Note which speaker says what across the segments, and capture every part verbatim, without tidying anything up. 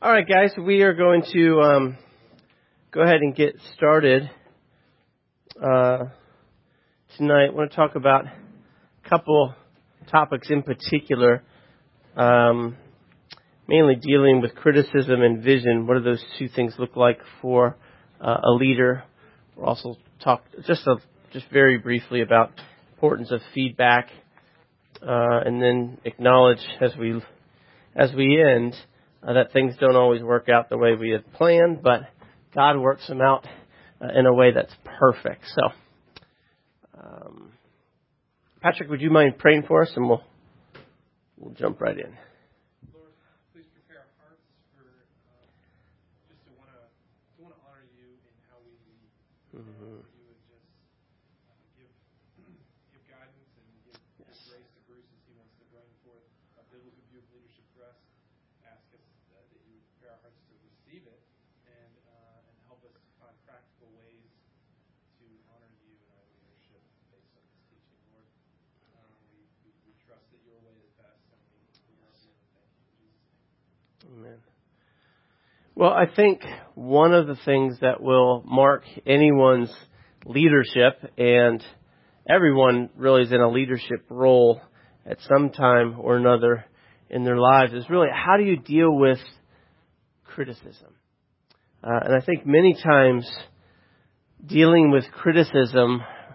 Speaker 1: All right, guys, we are going to um, go ahead and get started uh, tonight. I want to talk about a couple topics in particular, um, mainly dealing with criticism and vision. What do those two things look like for uh, a leader? We'll also talk just a, just very briefly about the importance of feedback, uh, and then acknowledge as we as we end. Uh, that things don't always work out the way we had planned, but God works them out uh, in a way that's perfect. So, um, Patrick, would you mind praying for us, and we'll we'll jump right in.
Speaker 2: Lord, please prepare our hearts for uh, just to want to to want to honor you in how we lead. Mm-hmm. You would just uh, give give guidance and give, yes. give grace to Bruce as he wants to bring forth a biblical view of leadership for us. Ask us uh, that you would prepare our hearts to receive it and uh, and help us find practical ways to honor you in our leadership based on this teaching, Lord. Uh, we, we, we trust that your way is best, and we, we love you and thank you in Jesus' name.
Speaker 1: Amen. Well, I think one of the things that will mark anyone's leadership, and everyone really is in a leadership role at some time or another in their lives, is really how do you deal with criticism? Uh, and I think many times dealing with criticism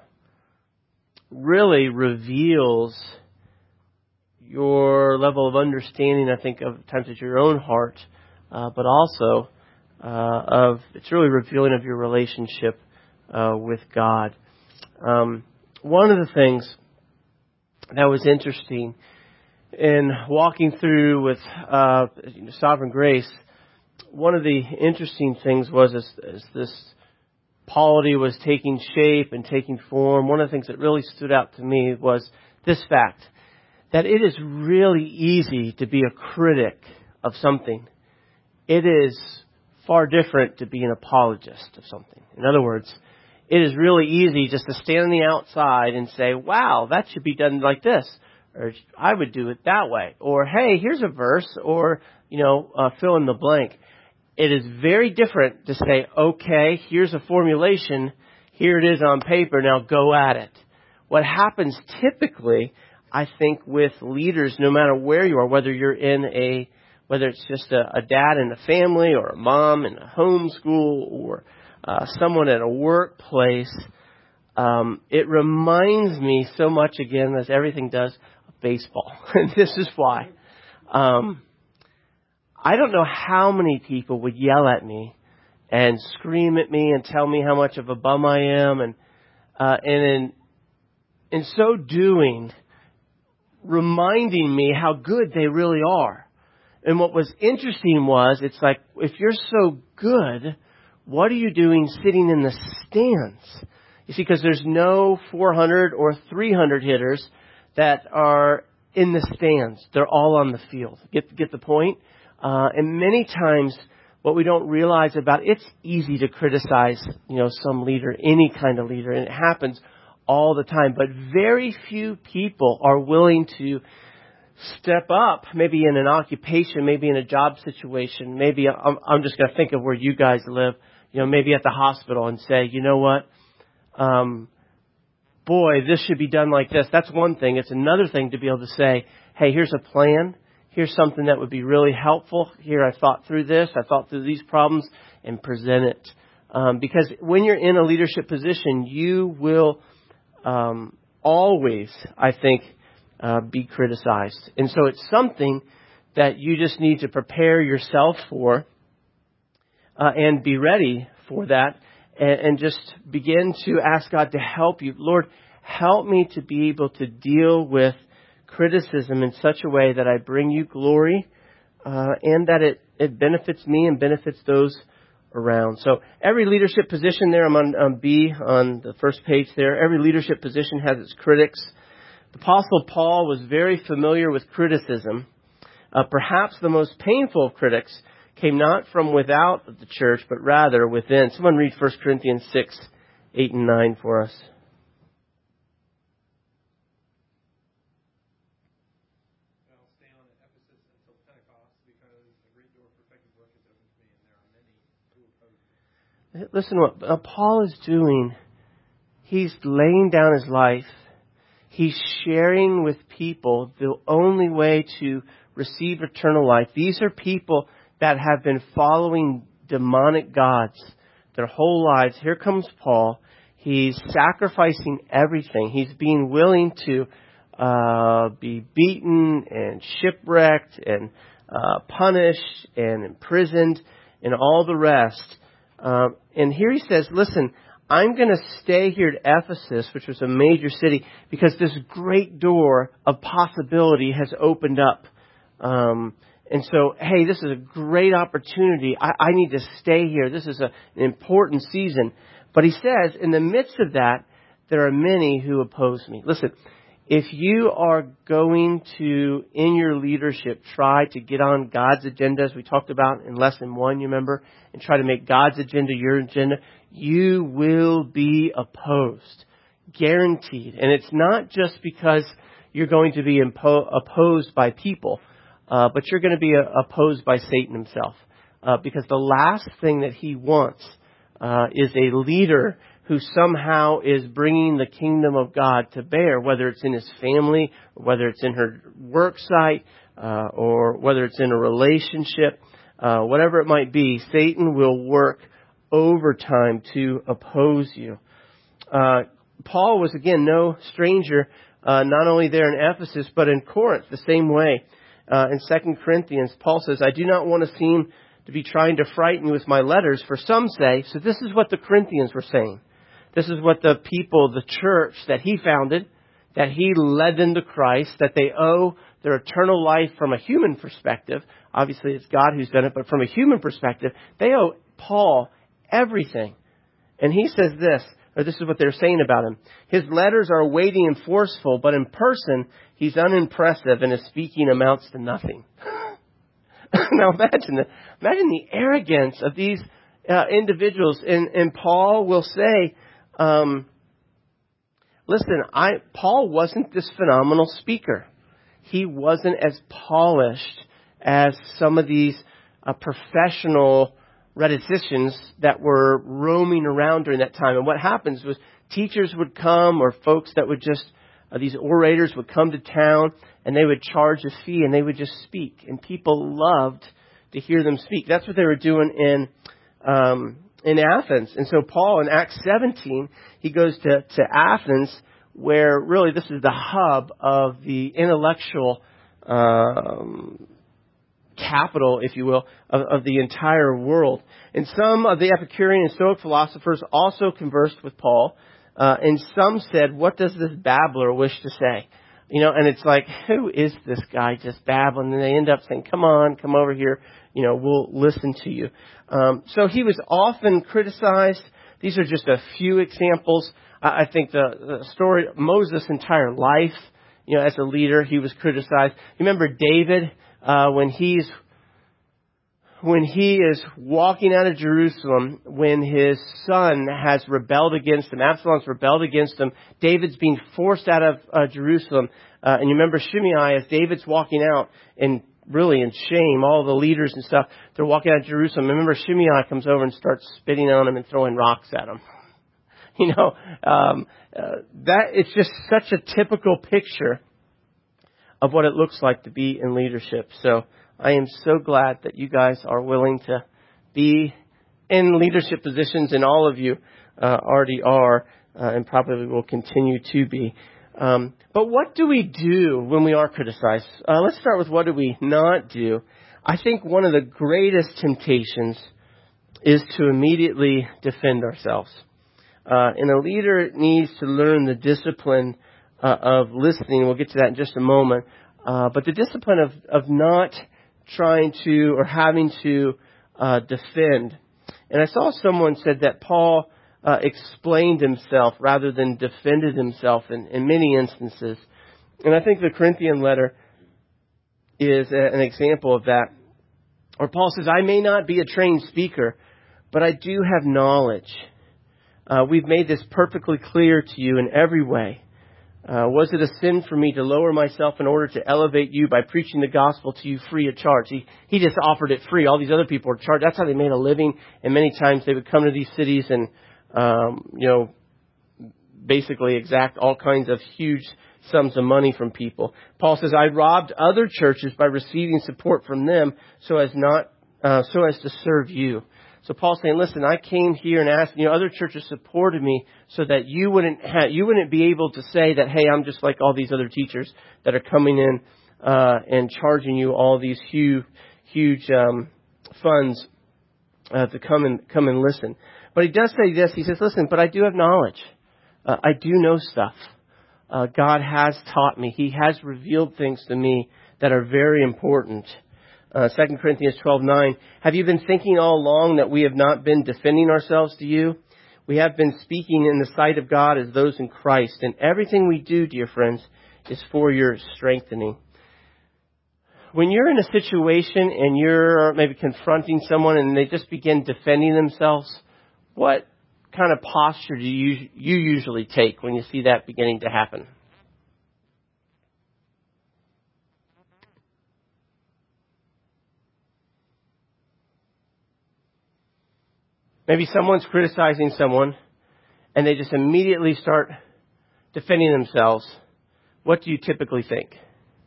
Speaker 1: really reveals your level of understanding, I think, of times at your own heart, uh, but also uh, of it's really revealing of your relationship uh, with God. Um, one of the things that was interesting in walking through with uh, Sovereign Grace, one of the interesting things was as, as this polity was taking shape and taking form, one of the things that really stood out to me was this fact, that it is really easy to be a critic of something. It is far different to be an apologist of something. In other words, it is really easy just to stand on the outside and say, wow, that should be done like this. Or I would do it that way. Or, hey, here's a verse. Or, you know, uh, fill in the blank. It is very different to say, okay, here's a formulation. Here it is on paper. Now go at it. What happens typically, I think, with leaders, no matter where you are, whether you're in a, whether it's just a, a dad in a family or a mom in a homeschool or uh, someone at a workplace, um, it reminds me so much, again, as everything does, baseball. And this is why. Um, I don't know how many people would yell at me and scream at me and tell me how much of a bum I am. And, uh, and in, in so doing, reminding me how good they really are. And what was interesting was, it's like, if you're so good, what are you doing sitting in the stands? You see, because there's no four hundred or three hundred hitters that are in the stands. They're all on the field. Get get the point? Uh, and many times, what we don't realize about it's easy to criticize, you know, some leader, any kind of leader, and it happens all the time. But very few people are willing to step up, maybe in an occupation, maybe in a job situation. Maybe I'm, I'm just going to think of where you guys live. You know, maybe at the hospital, and say, you know what? Um, boy, this should be done like this. That's one thing. It's another thing to be able to say, hey, here's a plan. Here's something that would be really helpful. Here, I thought through this. I thought through these problems, and present it. Um, because when you're in a leadership position, you will um, always, I think, uh, be criticized. And so it's something that you just need to prepare yourself for uh, and be ready for that. And just begin to ask God to help you. Lord, help me to be able to deal with criticism in such a way that I bring you glory uh, and that it, it benefits me and benefits those around. So every leadership position there, I'm on, on B on the first page there. Every leadership position has its critics. The Apostle Paul was very familiar with criticism. Uh, perhaps the most painful of critics came not from without the church, but rather within. Someone read First Corinthians six, eight, and nine for us.
Speaker 2: I'll stay on at Ephesus until Pentecost, because a great door of perfected work has
Speaker 1: Listen, what uh, Paul is doing, he's laying down his life. He's sharing with people the only way to receive eternal life. These are people that have been following demonic gods their whole lives. Here comes Paul. He's sacrificing everything. He's being willing to uh, be beaten and shipwrecked and uh, punished and imprisoned and all the rest. Um, and here he says, listen, I'm going to stay here at Ephesus, which was a major city, because this great door of possibility has opened up. Um, and so, hey, this is a great opportunity. I, I need to stay here. This is a, an important season. But he says, in the midst of that, there are many who oppose me. Listen, if you are going to, in your leadership, try to get on God's agenda, as we talked about in lesson one, you remember, and try to make God's agenda your agenda, you will be opposed. Guaranteed. And it's not just because you're going to be impo- opposed by people, uh, but you're going to be uh, opposed by Satan himself. Uh, because the last thing that he wants uh, is a leader who somehow is bringing the kingdom of God to bear, whether it's in his family, or whether it's in her work site, uh, or whether it's in a relationship, uh, whatever it might be. Satan will work overtime to oppose you. Uh, Paul was, again, no stranger, uh, not only there in Ephesus, but in Corinth, the same way. Uh, in Second Corinthians, Paul says, I do not want to seem to be trying to frighten you with my letters, for some say, so this is what the Corinthians were saying. This is what the people, the church that he founded, that he led them to Christ, that they owe their eternal life from a human perspective. Obviously, it's God who's done it, but from a human perspective, they owe Paul everything. And he says this, or this is what they're saying about him. His letters are weighty and forceful, but in person, he's unimpressive and his speaking amounts to nothing. Now imagine the, imagine the arrogance of these uh, individuals. And, and Paul will say, um, listen, I Paul wasn't this phenomenal speaker. He wasn't as polished as some of these uh, professional rhetoricians that were roaming around during that time. And what happens was teachers would come, or folks that would just, uh, these orators would come to town, and they would charge a fee, and they would just speak. And people loved to hear them speak. That's what they were doing in um, in Athens. And so Paul, in Acts seventeen, he goes to, to Athens, where really this is the hub of the intellectual um capital, if you will, of, of the entire world. And some of the Epicurean and Stoic philosophers also conversed with Paul. Uh, and some said, what does this babbler wish to say? You know, and it's like, who is this guy just babbling? And they end up saying, come on, come over here. You know, we'll listen to you. Um, so he was often criticized. These are just a few examples. I, I think the, the story, Moses' entire life, you know, as a leader, he was criticized. You remember David? Uh, when he's, when he is walking out of Jerusalem, when his son has rebelled against him, Absalom's rebelled against him, David's being forced out of uh, Jerusalem. Uh, and you remember Shimei, as David's walking out, and really in shame, all the leaders and stuff, they're walking out of Jerusalem. Remember Shimei comes over and starts spitting on him and throwing rocks at him. You know, um, uh, that, it's just such a typical picture of what it looks like to be in leadership. So I am so glad that you guys are willing to be in leadership positions, and all of you uh, already are, uh, and probably will continue to be. Um, but what do we do when we are criticized? Uh, let's start with what do we not do. I think one of the greatest temptations is to immediately defend ourselves. Uh, and a leader needs to learn the discipline Uh, of listening. We'll get to that in just a moment. Uh, but the discipline of, of not trying to or having to uh, defend. And I saw someone said that Paul uh, explained himself rather than defended himself in, in many instances. And I think the Corinthian letter is a, an example of that. Or Paul says, I may not be a trained speaker, but I do have knowledge. Uh, we've made this perfectly clear to you in every way. Uh, was it a sin for me to lower myself in order to elevate you by preaching the gospel to you free of charge? He, he just offered it free. All these other people were charged. That's how they made a living. And many times they would come to these cities and, um, you know, basically exact all kinds of huge sums of money from people. Paul says, I robbed other churches by receiving support from them so as not, uh, so as to serve you. So Paul's saying, listen, I came here and asked, you know, other churches supported me so that you wouldn't have, you wouldn't be able to say that, hey, I'm just like all these other teachers that are coming in, uh, and charging you all these huge, huge, um, funds, uh, to come and, come and listen. But he does say this. He says, listen, but I do have knowledge. Uh, I do know stuff. Uh, God has taught me. He has revealed things to me that are very important. Uh, Second Corinthians twelve nine. Have you been thinking all along that we have not been defending ourselves to you? We have been speaking in the sight of God as those in Christ. And everything we do, dear friends, is for your strengthening. When you're in a situation and you're maybe confronting someone and they just begin defending themselves, what kind of posture do you, you usually take when you see that beginning to happen? Maybe someone's criticizing someone and they just immediately start defending themselves. What do you typically think?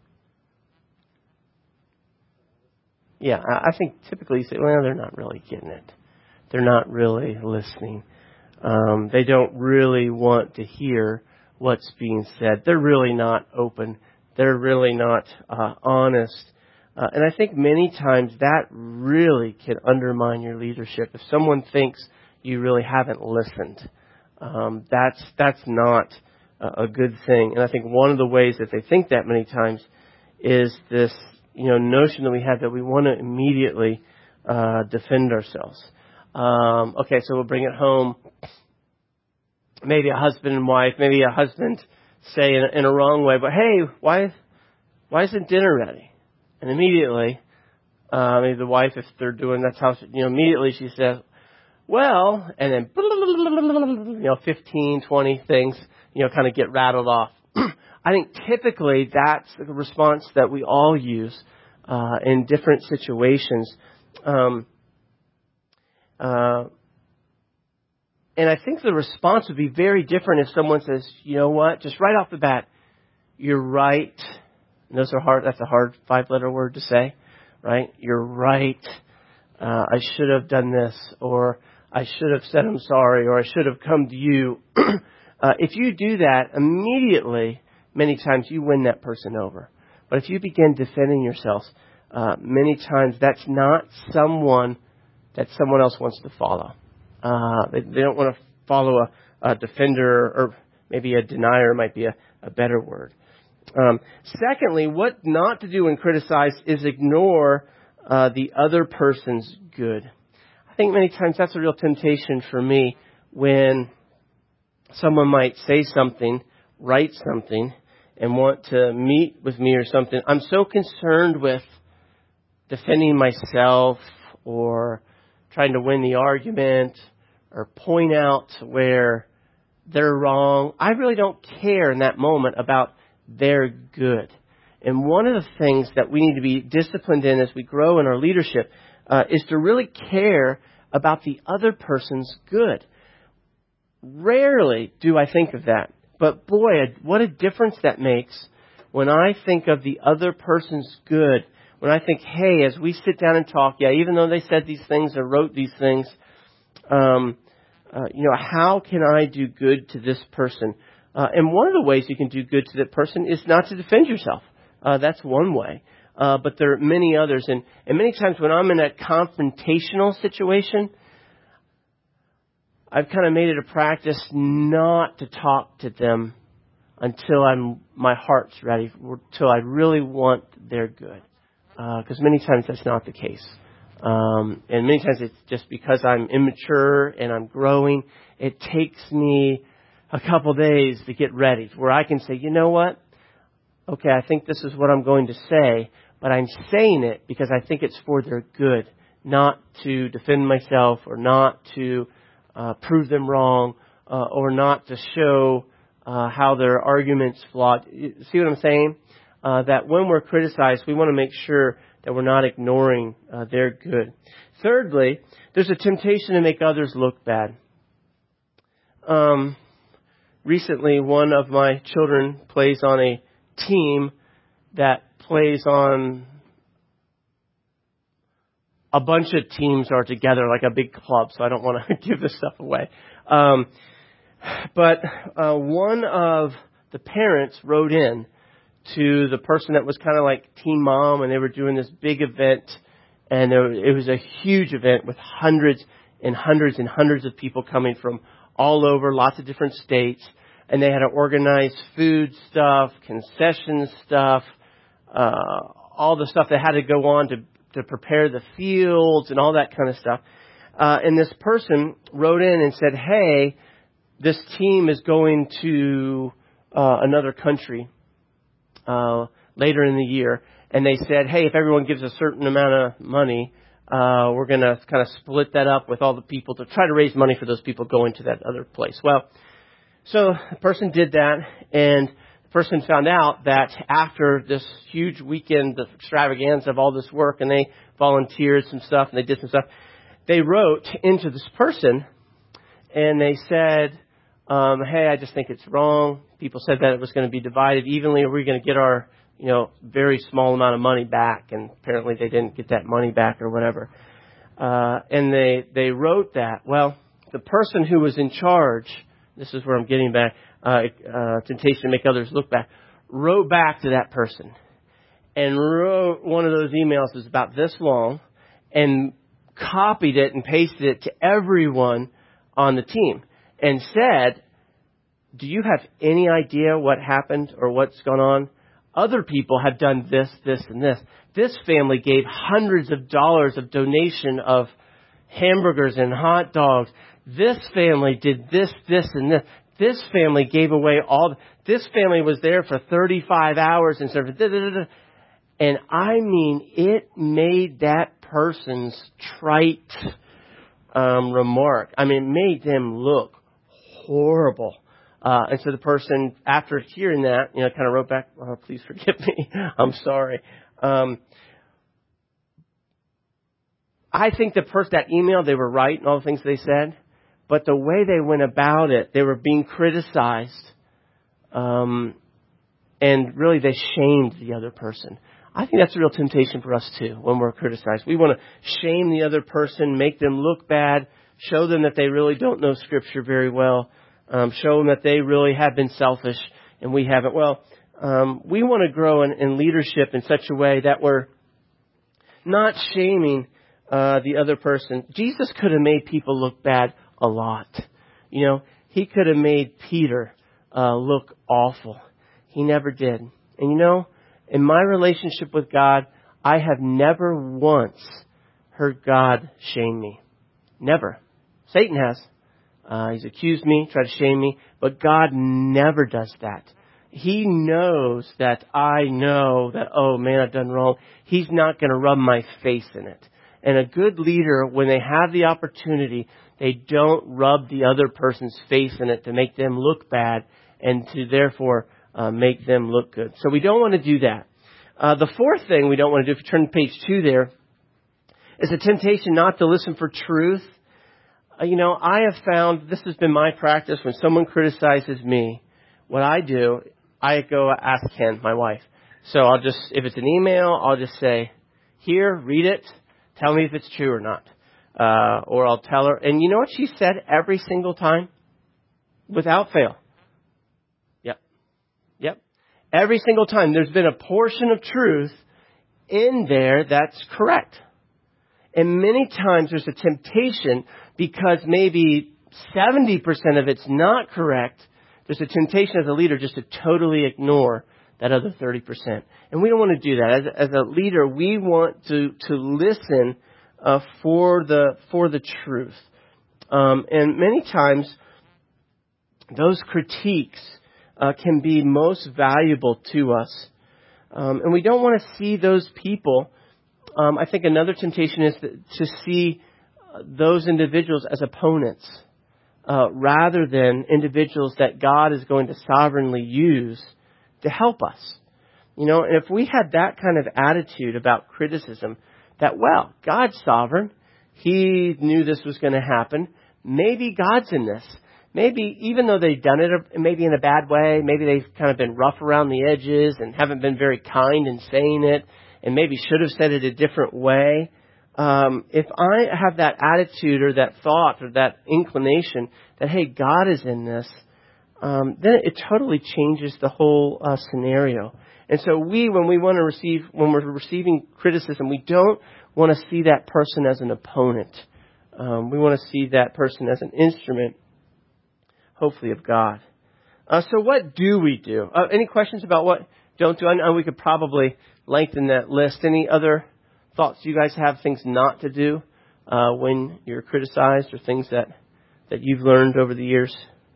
Speaker 1: Yeah, I think typically you say, well, they're not really getting it. They're not really listening. Um, they don't really want to hear what's being said. They're really not open. They're really not uh, honest. Uh, and I think many times that really can undermine your leadership. If someone thinks you really haven't listened, um, that's that's not a good thing. And I think one of the ways that they think that many times is this, you know, notion that we have that we want to immediately uh, defend ourselves. Um, okay, so we'll bring it home. Maybe a husband and wife, maybe a husband say in, in a wrong way, but hey, why why isn't dinner ready? And immediately, uh, maybe the wife, if they're doing that's how, she, you know, immediately she says, well, and then, you know, fifteen, twenty things, you know, kind of get rattled off. I think typically that's the response that we all use uh, in different situations. Um, uh, and I think the response would be very different if someone says, you know what, just right off the bat, you're right. And those are hard. That's a hard five-letter word to say, right? You're right. Uh, I should have done this, or I should have said I'm sorry, or I should have come to you. uh, if you do that immediately, many times you win that person over. But if you begin defending yourselves, uh, many times that's not someone that someone else wants to follow. Uh, they, they don't want to follow a, a defender, or maybe a denier might be a, a better word. Um, secondly, what not to do when criticized is ignore uh, the other person's good. I think many times that's a real temptation for me when someone might say something, write something, and want to meet with me or something. I'm so concerned with defending myself or trying to win the argument or point out where they're wrong. I really don't care in that moment about their good. And one of the things that we need to be disciplined in as we grow in our leadership uh, is to really care about the other person's good. Rarely do I think of that. But boy, what a difference that makes when I think of the other person's good. When I think, hey, as we sit down and talk, yeah, even though they said these things or wrote these things, um, uh, you know, how can I do good to this person? Uh, and one of the ways you can do good to that person is not to defend yourself. Uh, that's one way. Uh, but there are many others. And, and many times when I'm in a confrontational situation, I've kind of made it a practice not to talk to them until I'm my heart's ready, until I really want their good. Because uh, many times that's not the case. Um, and many times it's just because I'm immature and I'm growing. It takes me a couple days to get ready where I can say, you know what? Okay, I think this is what I'm going to say, but I'm saying it because I think it's for their good, not to defend myself or not to uh, prove them wrong uh, or not to show uh, how their arguments flawed. See what I'm saying? Uh, that when we're criticized, we want to make sure that we're not ignoring uh, their good. Thirdly, there's a temptation to make others look bad. Um, recently, one of my children plays on a team that plays on a bunch of teams are together like a big club, so I don't want to give this stuff away. Um, but uh, one of the parents wrote in to the person that was kind of like team mom, and they were doing this big event, and there, it was a huge event with hundreds and hundreds and hundreds of people coming from all over, lots of different states, and they had to organize food stuff, concession stuff, uh, all the stuff that had to go on to to prepare the fields and all that kind of stuff. Uh, and this person wrote in and said, hey, this team is going to uh, another country uh, later in the year. And they said, hey, if everyone gives a certain amount of money, uh, we're going to kind of split that up with all the people to try to raise money for those people going to that other place. Well, so the person did that, and person found out that after this huge weekend, the extravaganza of all this work, and they volunteered some stuff, and they did some stuff, they wrote into this person, and they said, um, hey, I just think it's wrong. People said that it was going to be divided evenly, or we're going to get our, you know, very small amount of money back, and apparently they didn't get that money back or whatever. Uh, and they, they wrote that. Well, the person who was in charge, this is where I'm getting back, Uh, uh, temptation to make others look back, wrote back to that person and wrote one of those emails that was about this long and copied it and pasted it to everyone on the team and said, do you have any idea what happened or what's gone on? Other people have done this, this, and this. This family gave hundreds of dollars of donation of hamburgers and hot dogs. This family did this, this, and this. This family gave away all. This family was there for thirty-five hours and served. And I mean, it made that person's trite um, remark. I mean, it made them look horrible. Uh, and so the person, after hearing that, you know, kind of wrote back, oh, please forgive me. I'm sorry. Um, I think the person, that email, they were right in all the things they said. But the way they went about it, they were being criticized. Um, and really they shamed the other person. I think that's a real temptation for us too when we're criticized. We want to shame the other person, make them look bad, show them that they really don't know Scripture very well, um, show them that they really have been selfish and we haven't. Well, um, we want to grow in, in leadership in such a way that we're not shaming uh, the other person. Jesus could have made people look bad a lot. You know, he could have made Peter uh, look awful. He never did. And you know, in my relationship with God, I have never once heard God shame me. Never. Satan has. Uh, he's accused me, tried to shame me, but God never does that. He knows that I know that, oh man, I've done wrong. He's not going to rub my face in it. And a good leader, when they have the opportunity, they don't rub the other person's face in it to make them look bad and to therefore uh, make them look good. So we don't want to do that. Uh, the fourth thing we don't want to do, if you turn to page two there, is a temptation not to listen for truth. Uh, you know, I have found, this has been my practice, when someone criticizes me, what I do, I go ask Ken, my wife. So I'll just, if it's an email, I'll just say, here, read it, tell me if it's true or not. Uh, or I'll tell her. And you know what she said every single time? Without fail. Yep. Yep. Every single time. There's been a portion of truth in there that's correct. And many times there's a temptation, because maybe seventy percent of it's not correct, there's a temptation as a leader just to totally ignore that other thirty percent. And we don't want to do that. As, as a leader, we want to, to listen Uh, for the for the truth, um, and many times those critiques uh, can be most valuable to us, um, and we don't want to see those people. Um, I think another temptation is to see those individuals as opponents. uh, rather than individuals that God is going to sovereignly use to help us. You know, and if we had that kind of attitude about criticism, that, well, God's sovereign. He knew this was going to happen. Maybe God's in this. Maybe even though they've done it maybe in a bad way, maybe they've kind of been rough around the edges and haven't been very kind in saying it and maybe should have said it a different way. Um, if I have that attitude or that thought or that inclination that, hey, God is in this, um, then it totally changes the whole uh, scenario. And so we, when we want to receive, when we're receiving criticism, we don't want to see that person as an opponent. Um, we want to see that person as an instrument, hopefully, of God. Uh, so what do we do? Uh, any questions about what don't do? I know we could probably lengthen that list. Any other thoughts you guys have, things not to do uh, when you're criticized or things that, that you've learned over the years?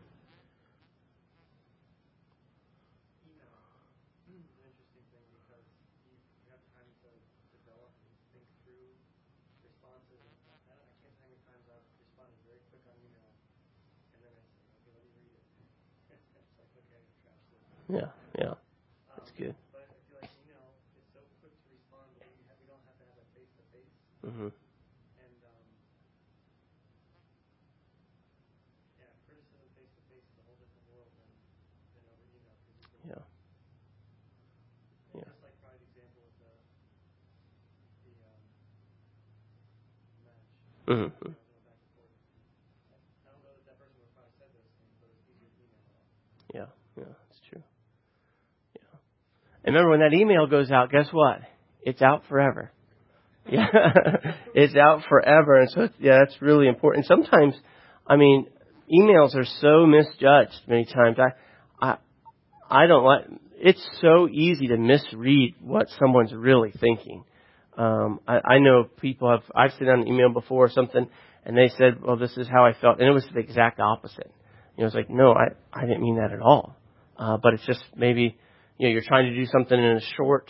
Speaker 1: Yeah, yeah, that's good.
Speaker 2: But I feel like email is so quick to respond, but we, have, we don't have to have that face to face.
Speaker 1: Mm-hmm.
Speaker 2: And um, yeah, criticism face to face is a whole different world than, than over email.
Speaker 1: Yeah.
Speaker 2: Yeah. Just like probably the example of the the um, match.
Speaker 1: Mm-hmm.
Speaker 2: You know, going back and forth. I don't know that that person would have probably said those things, but it's easier to email it out.
Speaker 1: Yeah, yeah, that's true. Yeah. And remember, when that email goes out, guess what? It's out forever. Yeah, it's out forever. And so, yeah, that's really important. And sometimes, I mean, emails are so misjudged many times. I, I, I don't like, it's so easy to misread what someone's really thinking. Um, I, I know people have, I've sent out an email before or something, and they said, well, this is how I felt. And it was the exact opposite. You know, it's like, no, I, I didn't mean that at all. Uh, but it's just maybe, you know, you're trying to do something in a short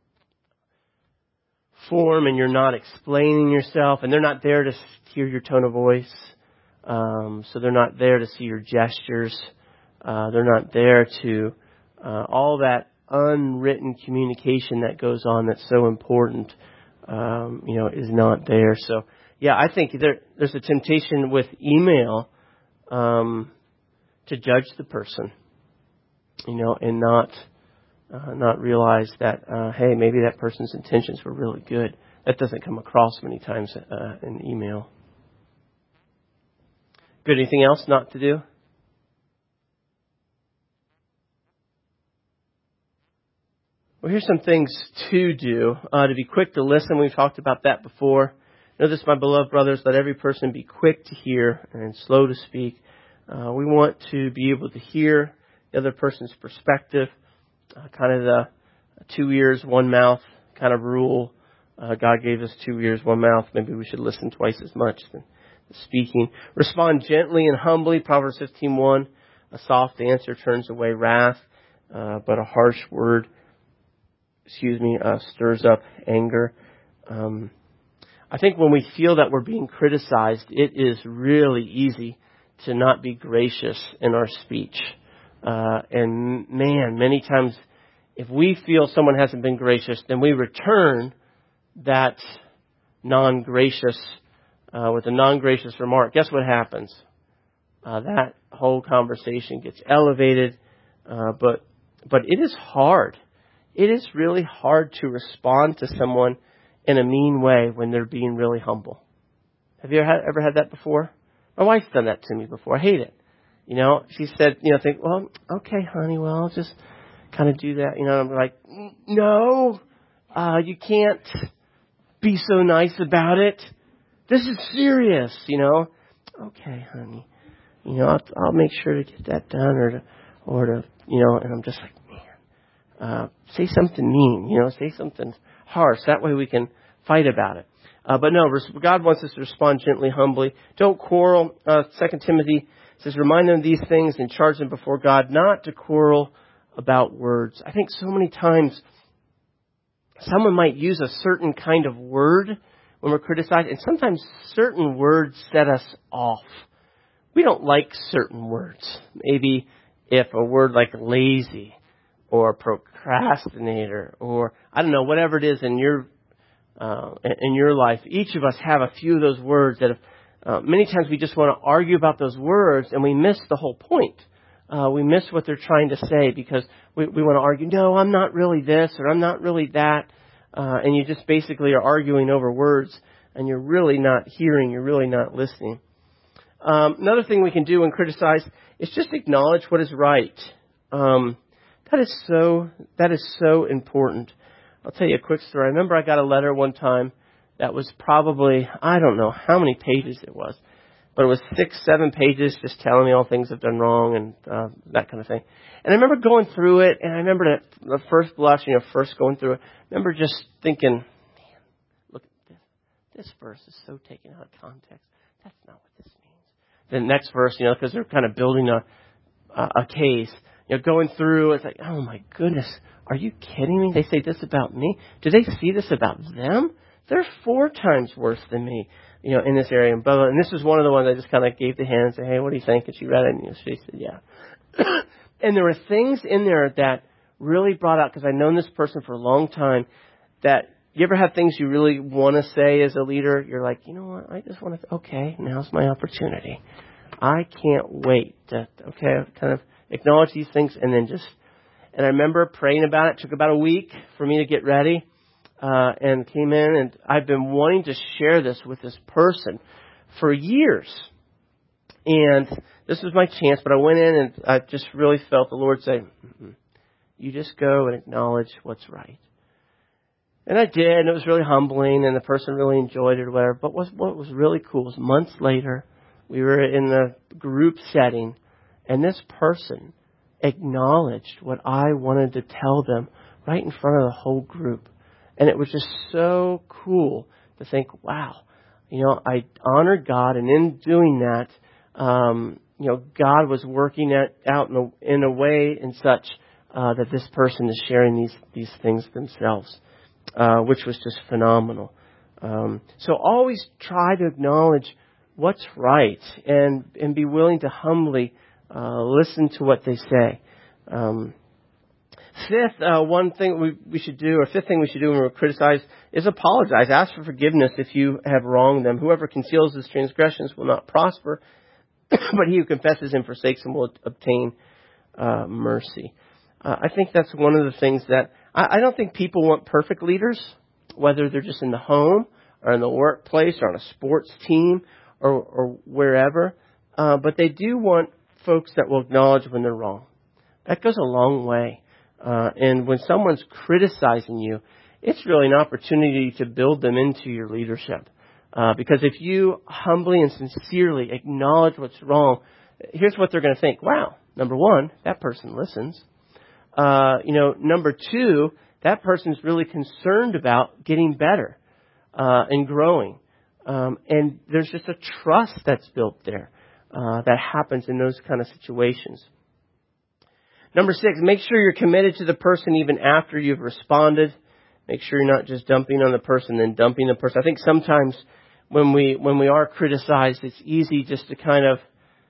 Speaker 1: form and you're not explaining yourself, and they're not there to hear your tone of voice. Um, so they're not there to see your gestures. Uh, they're not there to, uh, all that unwritten communication that goes on that's so important, um, you know, is not there. So, yeah, I think there, there's a temptation with email, um, to judge the person, you know, and not, uh, not realize that, uh, hey, maybe that person's intentions were really good. That doesn't come across many times, uh, in email. Good. Anything else not to do? Well, here's some things to do. Uh, to be quick to listen. We've talked about that before. Know this, my beloved brothers, let every person be quick to hear and slow to speak. Uh, we want to be able to hear the other person's perspective, uh, kind of the two ears, one mouth kind of rule. Uh, God gave us two ears, one mouth. Maybe we should listen twice as much than speaking. Respond gently and humbly. Proverbs fifteen one. A soft answer turns away wrath, uh, but a harsh word, excuse me, uh, stirs up anger. Um, I think when we feel that we're being criticized, it is really easy to not be gracious in our speech. Uh, and man, many times if we feel someone hasn't been gracious, then we return that non-gracious, uh, with a non-gracious remark. Guess what happens? Uh, that whole conversation gets elevated, uh, but, but it is hard. It is really hard to respond to someone in a mean way when they're being really humble. Have you ever had, ever had that before? My wife's done that to me before. I hate it. You know, she said, you know, think, well, okay, honey, well, I'll just kind of do that. You know, I'm like, no, uh, you can't be so nice about it. This is serious, you know. Okay, honey, you know, I'll, I'll make sure to get that done, or to, or to, you know, and I'm just like, man, uh, say something mean, you know, say something harsh. That way we can fight about it. Uh, but no, God wants us to respond gently, humbly. Don't quarrel. Uh, Second Timothy says, remind them of these things and charge them before God not to quarrel about words. I think so many times someone might use a certain kind of word when we're criticized, and sometimes certain words set us off. we don't like certain words. Maybe if a word like lazy or procrastinator or, I don't know, whatever it is in your uh, in your life, each of us have a few of those words that have, uh, many times we just want to argue about those words and we miss the whole point. Uh, we miss what they're trying to say because we, we want to argue, no, I'm not really this or I'm not really that. Uh, and you just basically are arguing over words and you're really not hearing, you're really not listening. Um, another thing we can do when criticize is just acknowledge what is right. Um, that is so, that is so important. I'll tell you a quick story. I remember I got a letter one time that was probably, I don't know how many pages it was, but it was six, seven pages just telling me all things I've done wrong and uh, that kind of thing. And I remember going through it, and I remember that the first blush, you know, first going through it, I remember just thinking, man, look at this. This verse is so taken out of context. That's not what this means. The next verse, you know, because they're kind of building a, a a case, you know, going through, it's like, oh my goodness, are you kidding me? They say this about me. Do they see this about them? They're four times worse than me, you know, in this area. And, blah, blah. And this was one of the ones I just kind of gave the hand and said, hey, what do you think? And she read it, and you know, she said, yeah. And there were things in there that really brought out, because I've known this person for a long time, that you ever have things you really want to say as a leader? You're like, you know what? I just want to, okay, now's my opportunity. I can't wait to, okay, kind of acknowledge these things and then just, and I remember praying about it. It took about a week for me to get ready. Uh, and came in, and I've been wanting to share this with this person for years. And this was my chance, but I went in and I just really felt the Lord say, mm-mm. You just go and acknowledge what's right. And I did, and it was really humbling, and the person really enjoyed it or whatever. But what, what was really cool was months later, we were in the group setting, and this person acknowledged what I wanted to tell them right in front of the whole group. And it was just so cool to think, wow, you know, I honored God, and in doing that, um, you know, God was working it out in a, in a way and such uh, that this person is sharing these these things themselves, uh, which was just phenomenal. Um, so always try to acknowledge what's right and and be willing to humbly uh, listen to what they say. Um, Fifth, uh, one thing we, we should do, or fifth thing we should do when we're criticized is apologize. Ask for forgiveness if you have wronged them. Whoever conceals his transgressions will not prosper, but he who confesses and forsakes them will obtain uh, mercy. Uh, I think that's one of the things that, I, I don't think people want perfect leaders, whether they're just in the home or in the workplace or on a sports team or, or wherever, uh, but they do want folks that will acknowledge when they're wrong. That goes a long way. Uh, and when someone's criticizing you, it's really an opportunity to build them into your leadership. Uh, because if you humbly and sincerely acknowledge what's wrong, here's what they're going to think. Wow, number one, that person listens. Uh, you know, number two, that person's really concerned about getting better uh, and growing. Um, and there's just a trust that's built there uh, that happens in those kind of situations. Number six, make sure you're committed to the person even after you've responded. Make sure you're not just dumping on the person, then dumping the person. I think sometimes when we when we are criticized, it's easy just to kind of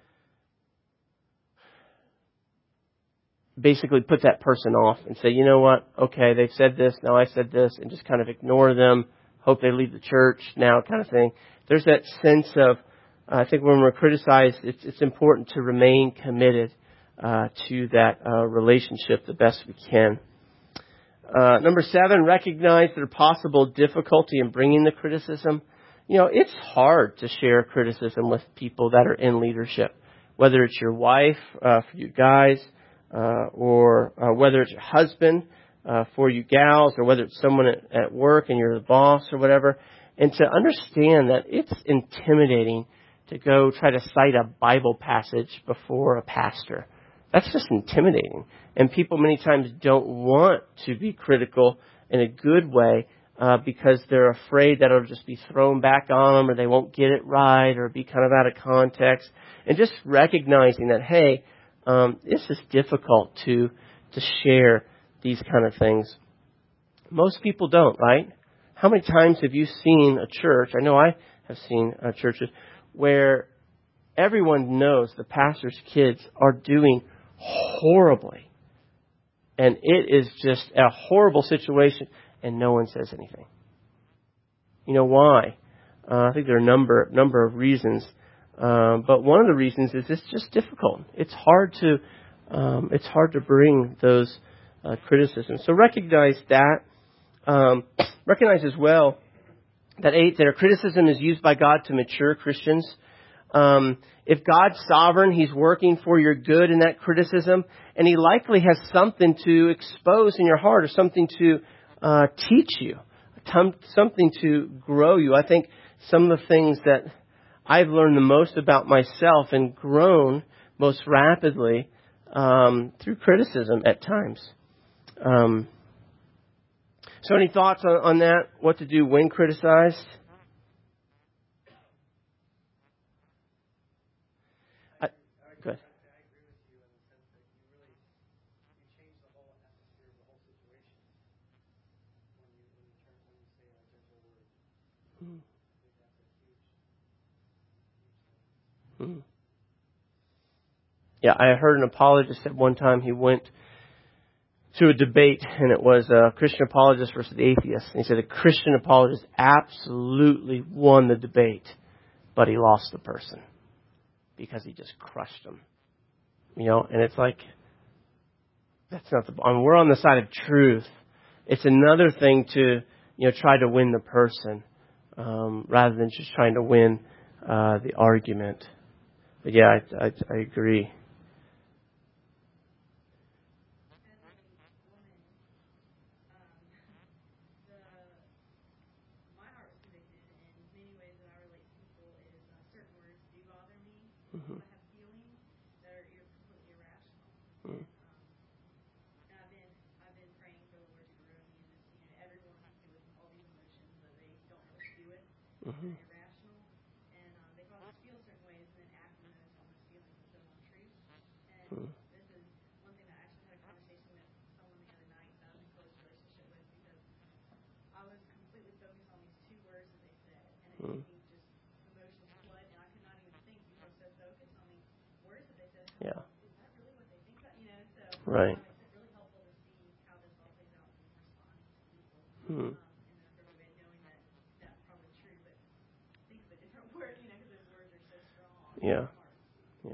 Speaker 1: basically put that person off and say, you know what, okay, they've said this, now I said this, and just kind of ignore them, hope they leave the church now kind of thing. There's that sense of, uh, I think when we're criticized, it's, it's important to remain committed Uh, to that uh, relationship the best we can. Uh, number seven, recognize their possible difficulty in bringing the criticism. You know, it's hard to share criticism with people that are in leadership, whether it's your wife, uh, for you guys, uh, or uh, whether it's your husband, uh, for you gals, or whether it's someone at, at work and you're the boss or whatever. And to understand that it's intimidating to go try to cite a Bible passage before a pastor. That's just intimidating. And people many times don't want to be critical in a good way uh, because they're afraid that it'll just be thrown back on them or they won't get it right or be kind of out of context. And just recognizing that, hey, um, this is difficult to to share these kind of things. Most people don't, right? How many times have you seen a church, I know I have seen uh, churches, where everyone knows the pastor's kids are doing horribly. And it is just a horrible situation, and no one says anything. You know why? Uh, I think there are a number, number of reasons. Um, but one of the reasons is it's just difficult. It's hard to, um, it's hard to bring those uh, criticisms. So recognize that. Um, recognize as well that eight, that our criticism is used by God to mature Christians. Um, if God's sovereign, He's working for your good in that criticism, and He likely has something to expose in your heart or something to uh, teach you, something to grow you. I think some of the things that I've learned the most about myself and grown most rapidly um, through criticism at times. Um, so any thoughts on, on that? What to do when criticized? I, good. Hmm. Yeah, I heard an apologist at one time. He went to a debate, and it was a Christian apologist versus atheist. And he said a Christian apologist absolutely won the debate, but he lost the person because he just crushed them. You know, and it's like, that's not the. I mean, we're on the side of truth. It's another thing to, you know, try to win the person um, rather than just trying to win uh, the argument. But yeah, I, I, I agree. Mm-hmm. Mm-hmm. Mm-hmm. Yeah. Right. Hmm. Yeah. Yeah.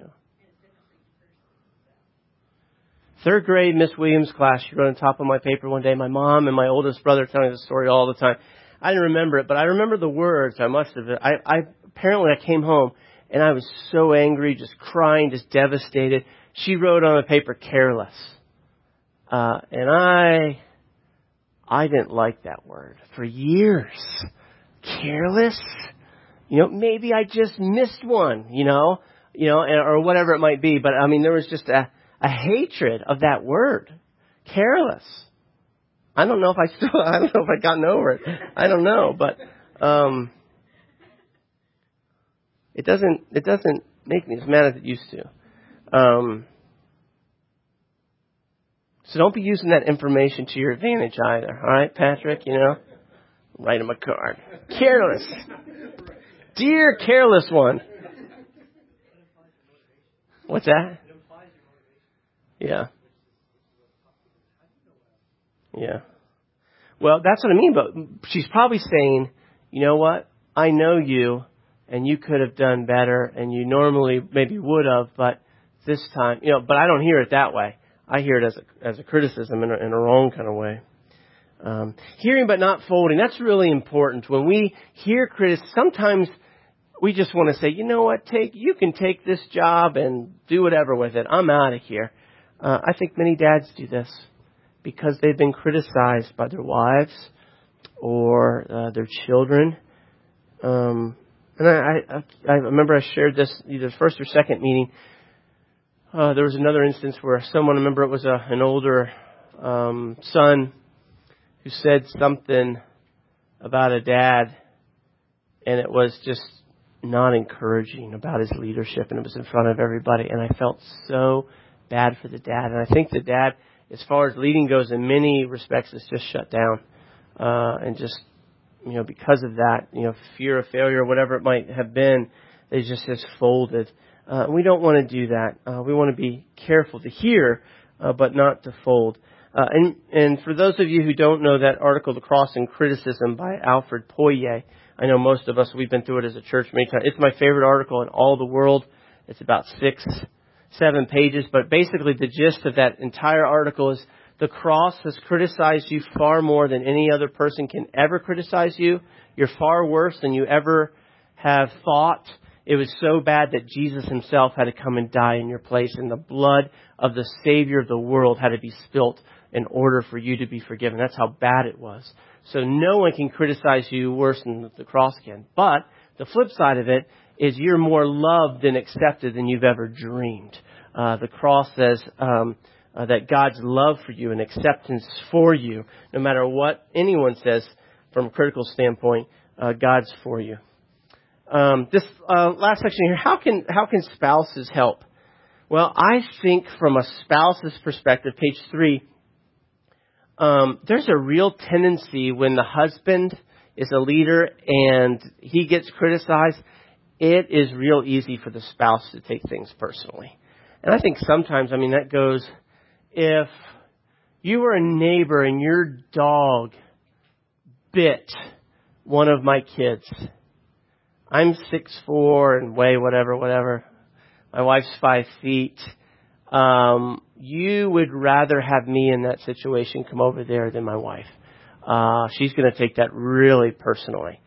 Speaker 1: Third grade Miss Williams class, she wrote on top of my paper one day, my mom and my oldest brother telling the story all the time. I didn't remember it, but I remember the words. I must have. I, I apparently I came home and I was so angry, just crying, just devastated. She wrote on the paper, careless. Uh, and I, I didn't like that word for years. Careless? You know, maybe I just missed one, you know, you know, or whatever it might be. But I mean, there was just a, a hatred of that word. Careless. I don't know if I still, I don't know if I've gotten over it. I don't know, but, um, it doesn't, it doesn't make me as mad as it used to. Um, so don't be using that information to your advantage either. All right, Patrick, you know, write him a card. Careless. Dear careless one. What's that? Yeah. Yeah. Well, that's what I mean, but she's probably saying, you know what? I know you, and you could have done better, and you normally maybe would have, but this time, you know, but I don't hear it that way. I hear it as a, as a criticism in a, in a wrong kind of way. Um, hearing but not folding, that's really important. When we hear criticism, sometimes we just want to say, you know what, take you can take this job and do whatever with it. I'm out of here. Uh, I think many dads do this because they've been criticized by their wives or uh, their children. Um, and I, I, I remember I shared this either first or second meeting. Uh, there was another instance where someone, I remember it was a, an older um, son who said something about a dad, and it was just not encouraging about his leadership, and it was in front of everybody, and I felt so bad for the dad. And I think the dad, as far as leading goes, in many respects, is just shut down, uh, and just, you know, because of that, you know, fear of failure, whatever it might have been, that just says folded. Uh, we don't want to do that. Uh, we want to be careful to hear, uh, but not to fold. Uh, and, and for those of you who don't know that article, The Cross and Criticism by Alfred Poirier, I know most of us, we've been through it as a church many times. It's my favorite article in all the world. It's about six, seven pages. But basically the gist of that entire article is the cross has criticized you far more than any other person can ever criticize you. You're far worse than you ever have thought. It was so bad that Jesus himself had to come and die in your place, and the blood of the Savior of the world had to be spilt in order for you to be forgiven. That's how bad it was. So no one can criticize you worse than the cross can. But the flip side of it is you're more loved and accepted than you've ever dreamed. Uh, the cross says um, uh, that God's love for you and acceptance for you, no matter what anyone says from a critical standpoint, uh, God's for you. Um, this uh, last section here, how can how can spouses help? Well, I think from a spouse's perspective, page three, um, there's a real tendency when the husband is a leader and he gets criticized, it is real easy for the spouse to take things personally. And I think sometimes, I mean, that goes, if you were a neighbor and your dog bit one of my kids, I'm six foot four and weigh whatever, whatever. My wife's five feet. Um, you would rather have me in that situation come over there than my wife. Uh, she's going to take that really personally.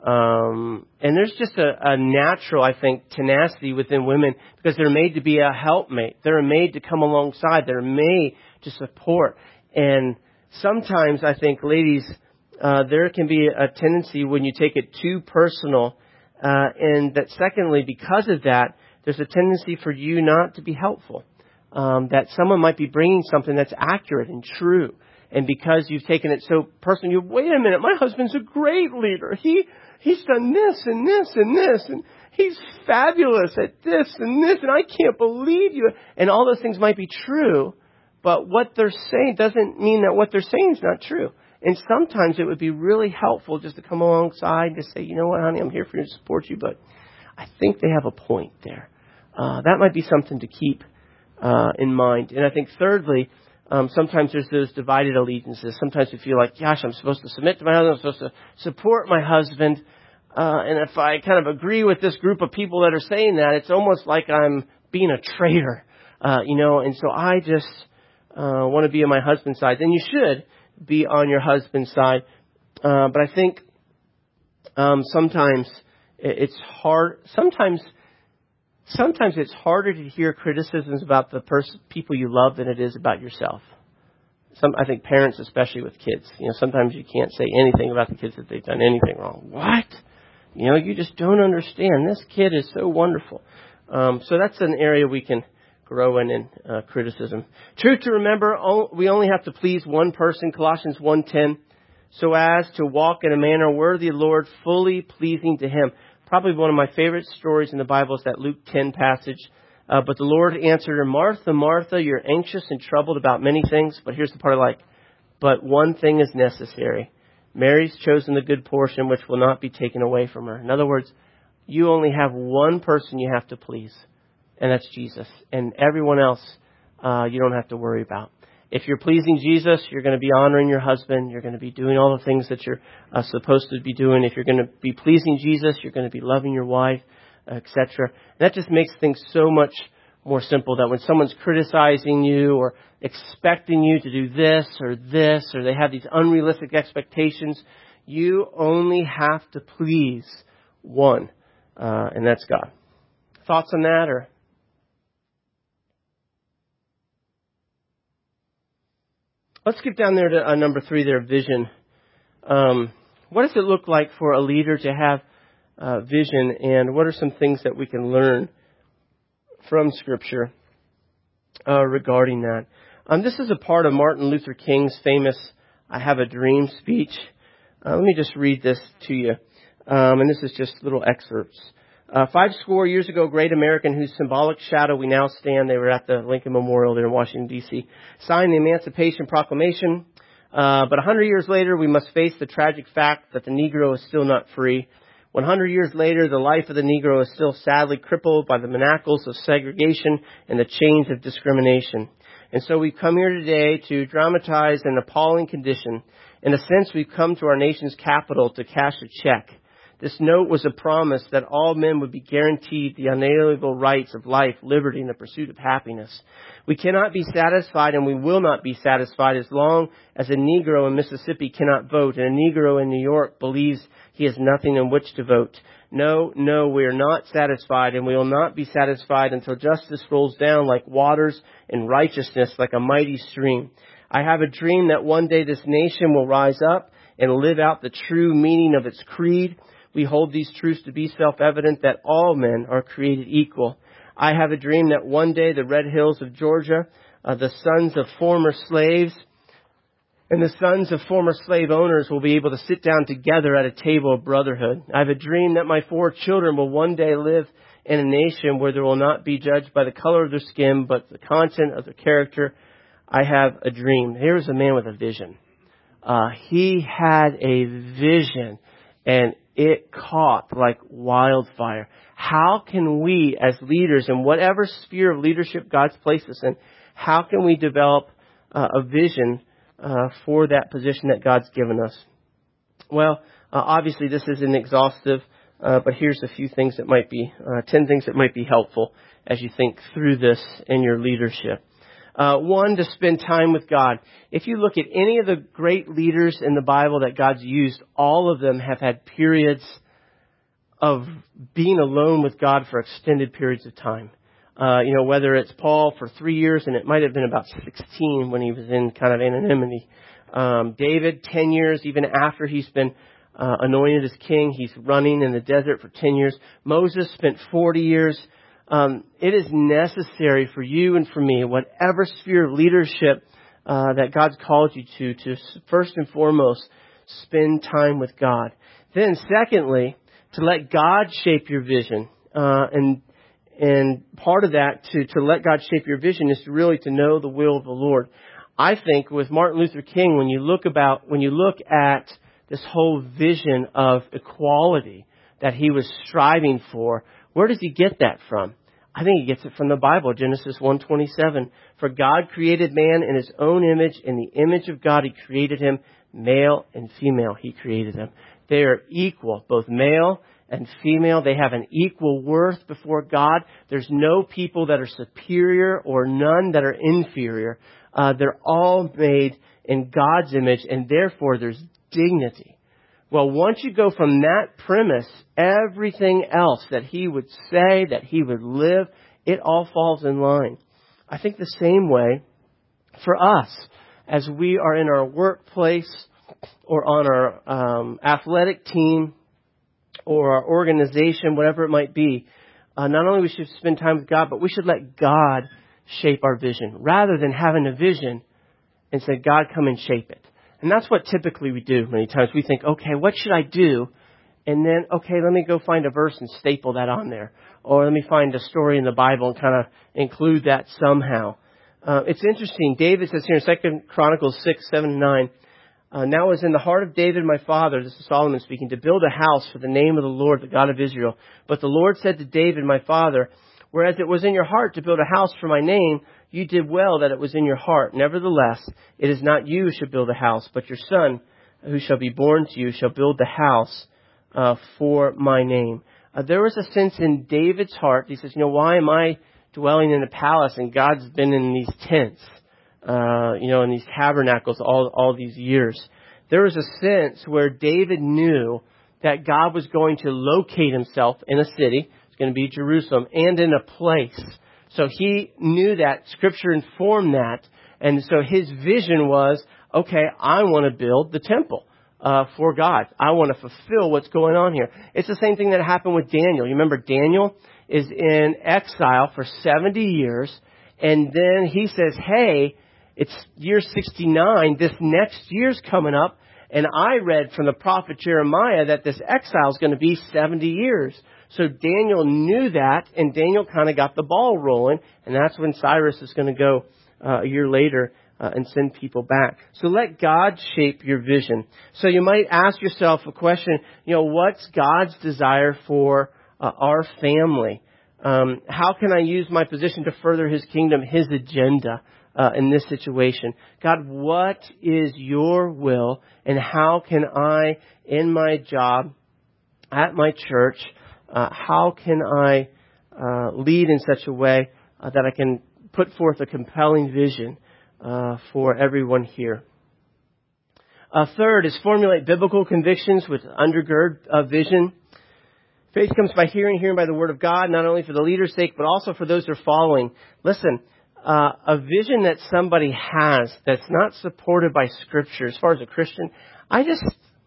Speaker 1: Um, and there's just a, a natural, I think, tenacity within women because they're made to be a helpmate. They're made to come alongside. They're made to support. And sometimes I think, ladies, uh, there can be a tendency when you take it too personal. Uh, and that secondly, because of that, there's a tendency for you not to be helpful. Um, that someone might be bringing something that's accurate and true. And because you've taken it so personal, you wait a minute, my husband's a great leader. He, he's done this and this and this, and he's fabulous at this and this, and I can't believe you. And all those things might be true, but what they're saying doesn't mean that what they're saying is not true. And sometimes it would be really helpful just to come alongside and just say, you know what, honey, I'm here for you to support you, but I think they have a point there. Uh, that might be something to keep uh, in mind. And I think thirdly, um, sometimes there's those divided allegiances. Sometimes we feel like, gosh, I'm supposed to submit to my husband, I'm supposed to support my husband. Uh, and if I kind of agree with this group of people that are saying that, it's almost like I'm being a traitor, uh, you know, and so I just uh, want to be on my husband's side. And you should be on your husband's side. Uh, but I think um, sometimes it's hard. Sometimes, sometimes it's harder to hear criticisms about the pers- people you love than it is about yourself. Some, I think parents, especially with kids, you know, sometimes you can't say anything about the kids that they've done anything wrong. What? You know, you just don't understand. This kid is so wonderful. Um, so that's an area we can grow in in uh, criticism. Truth to remember, we only have to please one person, Colossians one ten, so as to walk in a manner worthy of the Lord, fully pleasing to Him. Probably one of my favorite stories in the Bible is that Luke ten passage. Uh, but the Lord answered her, Martha, Martha, you're anxious and troubled about many things. But here's the part I like. But one thing is necessary. Mary's chosen the good portion, which will not be taken away from her. In other words, you only have one person you have to please, and that's Jesus. And everyone else, uh, you don't have to worry about. If you're pleasing Jesus, you're going to be honoring your husband. You're going to be doing all the things that you're uh, supposed to be doing. If you're going to be pleasing Jesus, you're going to be loving your wife, et cetera. That just makes things so much more simple that when someone's criticizing you or expecting you to do this or this, or they have these unrealistic expectations, you only have to please one, uh, and that's God. Thoughts on that? Or let's get down there to uh, number three there, vision. Um, what does it look like for a leader to have uh, vision, and what are some things that we can learn from Scripture uh, regarding that? Um, this is a part of Martin Luther King's famous I Have a Dream speech. Uh, let me just read this to you. Um, and this is just little excerpts. Uh, five score years ago, great American whose symbolic shadow we now stand, they were at the Lincoln Memorial there in Washington, D C, signed the Emancipation Proclamation. Uh, but a hundred years later, we must face the tragic fact that the Negro is still not free. one hundred years later, the life of the Negro is still sadly crippled by the manacles of segregation and the chains of discrimination. And so we've come here today to dramatize an appalling condition. In a sense, we've come to our nation's capital to cash a check. This note was a promise that all men would be guaranteed the unalienable rights of life, liberty, and the pursuit of happiness. We cannot be satisfied, and we will not be satisfied as long as a Negro in Mississippi cannot vote and a Negro in New York believes he has nothing in which to vote. No, no, we are not satisfied, and we will not be satisfied until justice rolls down like waters and righteousness like a mighty stream. I have a dream that one day this nation will rise up and live out the true meaning of its creed. We hold these truths to be self-evident that all men are created equal. I have a dream that one day the red hills of Georgia, uh, the sons of former slaves and the sons of former slave owners will be able to sit down together at a table of brotherhood. I have a dream that my four children will one day live in a nation where they will not be judged by the color of their skin, but the content of their character. I have a dream. Here's a man with a vision. Uh, he had a vision, and it caught like wildfire. How can we as leaders in whatever sphere of leadership God's placed us in, how can we develop uh, a vision uh, for that position that God's given us? Well, uh, obviously this isn't exhaustive, uh, but here's a few things that might be, uh, ten things that might be helpful as you think through this in your leadership. Uh, one, to spend time with God. If you look at any of the great leaders in the Bible that God's used, all of them have had periods of being alone with God for extended periods of time. Uh, you know, whether it's Paul for three years, and it might have been about sixteen when he was in kind of anonymity. Um, David, ten years, even after he's been uh, anointed as king, he's running in the desert for ten years. Moses spent forty years. Um, it is necessary for you and for me, whatever sphere of leadership uh, that God's called you to, to first and foremost spend time with God. Then, secondly, to let God shape your vision, uh, and and part of that to to let God shape your vision is really to know the will of the Lord. I think with Martin Luther King, when you look about when you look at this whole vision of equality that he was striving for, where does he get that from? I think he gets it from the Bible, Genesis one twenty-seven. For God created man in his own image. In the image of God, he created him. Male and female, he created them. They are equal, both male and female. They have an equal worth before God. There's no people that are superior or none that are inferior. Uh, they're all made in God's image, and therefore there's dignity. Well, once you go from that premise, everything else that he would say, that he would live, it all falls in line. I think the same way for us as we are in our workplace or on our um, athletic team or our organization, whatever it might be. Uh, not only we should spend time with God, but we should let God shape our vision rather than having a vision and say, God, come and shape it. And that's what typically we do many times. We think, okay, what should I do? And then, okay, let me go find a verse and staple that on there. Or let me find a story in the Bible and kind of include that somehow. Uh, it's interesting. David says here in Second Chronicles six, seven, and nine, uh, now it was in the heart of David, my father, this is Solomon speaking, to build a house for the name of the Lord, the God of Israel. But the Lord said to David, my father, whereas it was in your heart to build a house for my name, you did well that it was in your heart. Nevertheless, it is not you who shall build a house, but your son who shall be born to you shall build the house uh, for my name. Uh, there was a sense in David's heart. He says, you know, why am I dwelling in a palace and God's been in these tents, uh, you know, in these tabernacles all, all these years? There was a sense where David knew that God was going to locate himself in a city. It's going to be Jerusalem, and in a place. So he knew that. Scripture informed that. And so his vision was, okay, I want to build the temple uh, for God. I want to fulfill what's going on here. It's the same thing that happened with Daniel. You remember Daniel is in exile for seventy years. And then he says, hey, it's year sixty-nine. This next year's coming up. And I read from the prophet Jeremiah that this exile is going to be seventy years. So Daniel knew that, and Daniel kind of got the ball rolling, and that's when Cyrus is going to go uh, a year later uh, and send people back. So let God shape your vision. So you might ask yourself a question, you know, what's God's desire for uh, our family? Um, how can I use my position to further His kingdom, His agenda uh, in this situation? God, what is your will, and how can I, in my job, at my church, uh, how can I uh, lead in such a way uh, that I can put forth a compelling vision uh, for everyone here? Uh, third is formulate biblical convictions which undergird a vision. Faith comes by hearing, hearing by the Word of God, not only for the leader's sake, but also for those who are following. Listen, uh, a vision that somebody has that's not supported by Scripture, as far as a Christian, I just,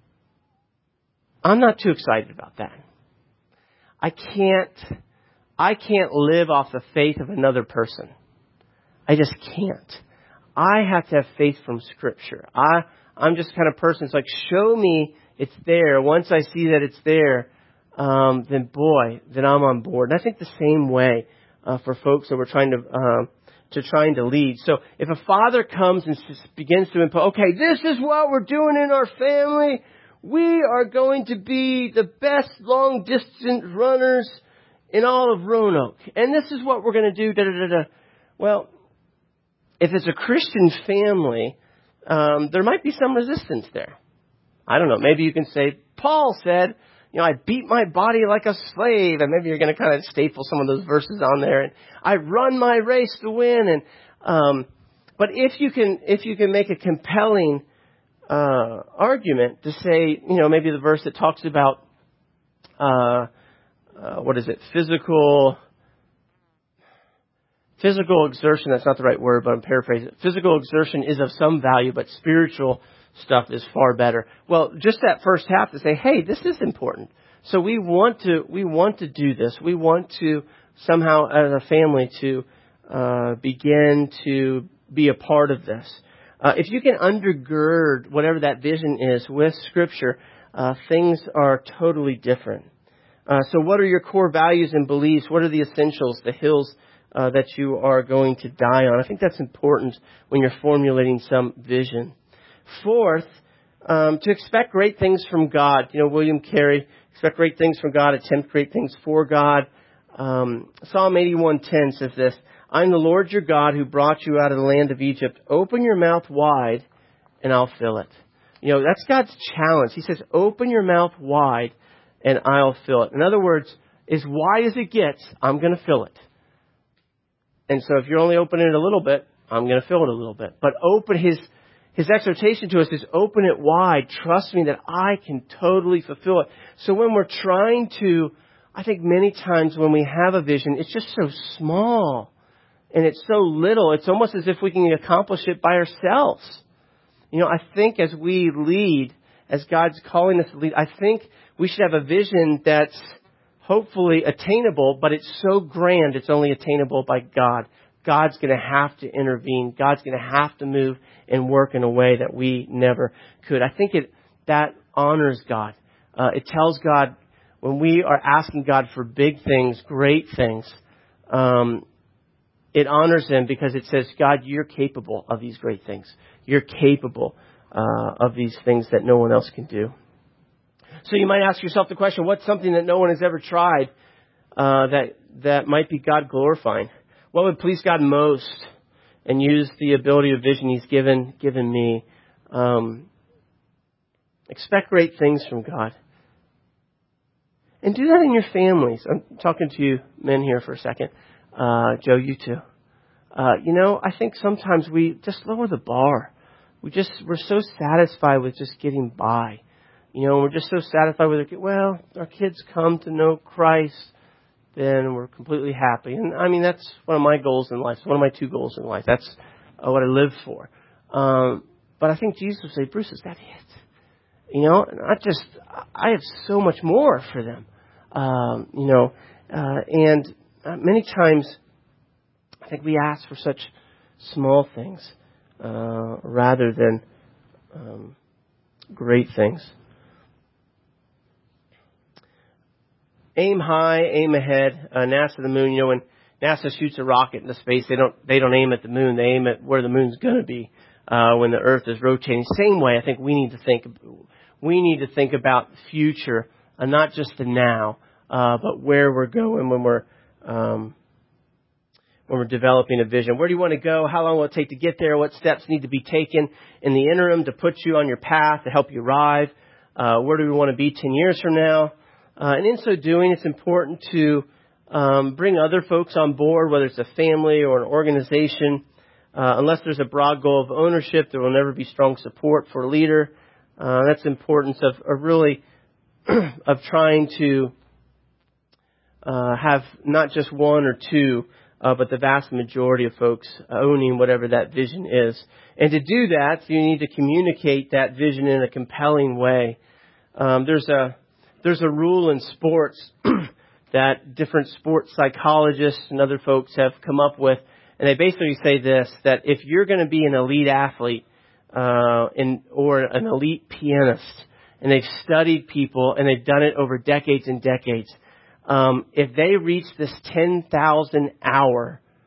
Speaker 1: I'm not too excited about that. I can't, I can't live off the faith of another person. I just can't. I have to have faith from Scripture. I, I'm just the kind of person that's like, show me it's there. Once I see that it's there, Um, then boy, then I'm on board. And I think the same way uh, for folks that we're trying to um, to trying to lead. So if a father comes and begins to impose, okay, this is what we're doing in our family. We are going to be the best long distance runners in all of Roanoke, and this is what we're going to do. Da da da da. Well, if it's a Christian family, um, there might be some resistance there. I don't know. Maybe you can say, Paul said, you know, I beat my body like a slave. And maybe you're going to kind of staple some of those verses on there. And I run my race to win. And um, but if you can, if you can make a compelling uh, argument to say, you know, maybe the verse that talks about uh, uh, what is it, physical, physical exertion. That's not the right word, but I'm paraphrasing it. Physical exertion is of some value, but spiritual stuff is far better. Well, just that first half to say, hey, this is important. So we want to, we want to do this. We want to somehow as a family to uh, begin to be a part of this. Uh, if you can undergird whatever that vision is with Scripture, uh, things are totally different. Uh, so what are your core values and beliefs? What are the essentials, the hills uh, that you are going to die on? I think that's important when you're formulating some vision. Fourth, um, to expect great things from God. You know, William Carey, expect great things from God, attempt great things for God. Um, Psalm eighty-one ten says this, I'm the Lord your God who brought you out of the land of Egypt. Open your mouth wide and I'll fill it. You know, that's God's challenge. He says, open your mouth wide and I'll fill it. In other words, as wide as it gets, I'm going to fill it. And so if you're only opening it a little bit, I'm going to fill it a little bit. But open his His exhortation to us is open it wide. Trust me that I can totally fulfill it. So when we're trying to, I think many times when we have a vision, it's just so small and it's so little. It's almost as if we can accomplish it by ourselves. You know, I think as we lead, as God's calling us to lead, I think we should have a vision that's hopefully attainable, but it's so grand it's only attainable by God. God's going to have to intervene. God's going to have to move and work in a way that we never could. I think it that honors God. Uh, it tells God when we are asking God for big things, great things, um, it honors Him because it says, God, you're capable of these great things. You're capable uh, of these things that no one else can do. So you might ask yourself the question, what's something that no one has ever tried uh, that that might be God glorifying? What would please God most and use the ability of vision He's given given me? Um, expect great things from God. And do that in your families. I'm talking to you men here for a second. Uh, Joe, you too. Uh, you know, I think sometimes we just lower the bar. We just, we're so satisfied with just getting by. You know, we're just so satisfied with, our, well, our kids come to know Christ, then we're completely happy. And I mean, that's one of my goals in life. It's one of my two goals in life. That's uh, what I live for. Um, but I think Jesus would say, Bruce, is that it? You know, not just, I have so much more for them. Um, you know, uh, and uh, many times I think we ask for such small things uh, rather than um, great things. Aim high, aim ahead. Uh, NASA to the moon. You know, when NASA shoots a rocket into space, they don't they don't aim at the moon. They aim at where the moon's going to be uh, when the Earth is rotating. Same way, I think we need to think we need to think about the future, uh, not just the now, uh, but where we're going when we're um, when we're developing a vision. Where do you want to go? How long will it take to get there? What steps need to be taken in the interim to put you on your path, to help you arrive? Uh, where do we want to be ten years from now? Uh, and in so doing, it's important to um, bring other folks on board, whether it's a family or an organization. Uh, unless there's a broad goal of ownership, there will never be strong support for a leader. Uh, that's the importance of, of really of trying to uh, have not just one or two, Uh, but the vast majority of folks owning whatever that vision is. And to do that, you need to communicate that vision in a compelling way. Um, there's a there's a rule in sports that different sports psychologists and other folks have come up with, and they basically say this: that if you're going to be an elite athlete uh, in, or an elite pianist, and they've studied people and they've done it over decades and decades. Um, if they reach this ten thousand hour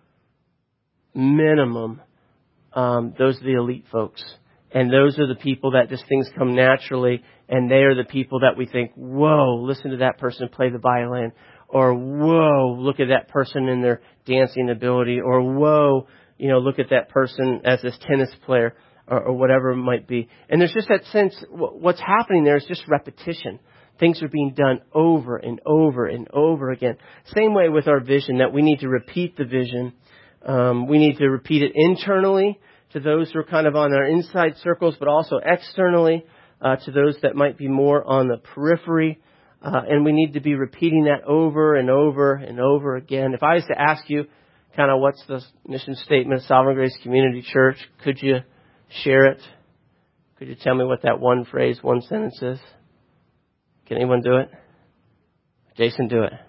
Speaker 1: minimum, um, those are the elite folks. And those are the people that just things come naturally. And they are the people that we think, whoa, listen to that person play the violin. Or, whoa, look at that person in their dancing ability. Or, whoa, you know, look at that person as this tennis player. Or, or whatever it might be. And there's just that sense, what's happening there is just repetition. Things are being done over and over and over again. Same way with our vision, that we need to repeat the vision. Um, we need to repeat it internally to those who are kind of on our inside circles, but also externally uh, to those that might be more on the periphery. Uh, and we need to be repeating that over and over and over again. If I was to ask you kind of what's the mission statement of Sovereign Grace Community Church, could you share it? Could you tell me what that one phrase, one sentence is? Can anyone do it? Jason, do it.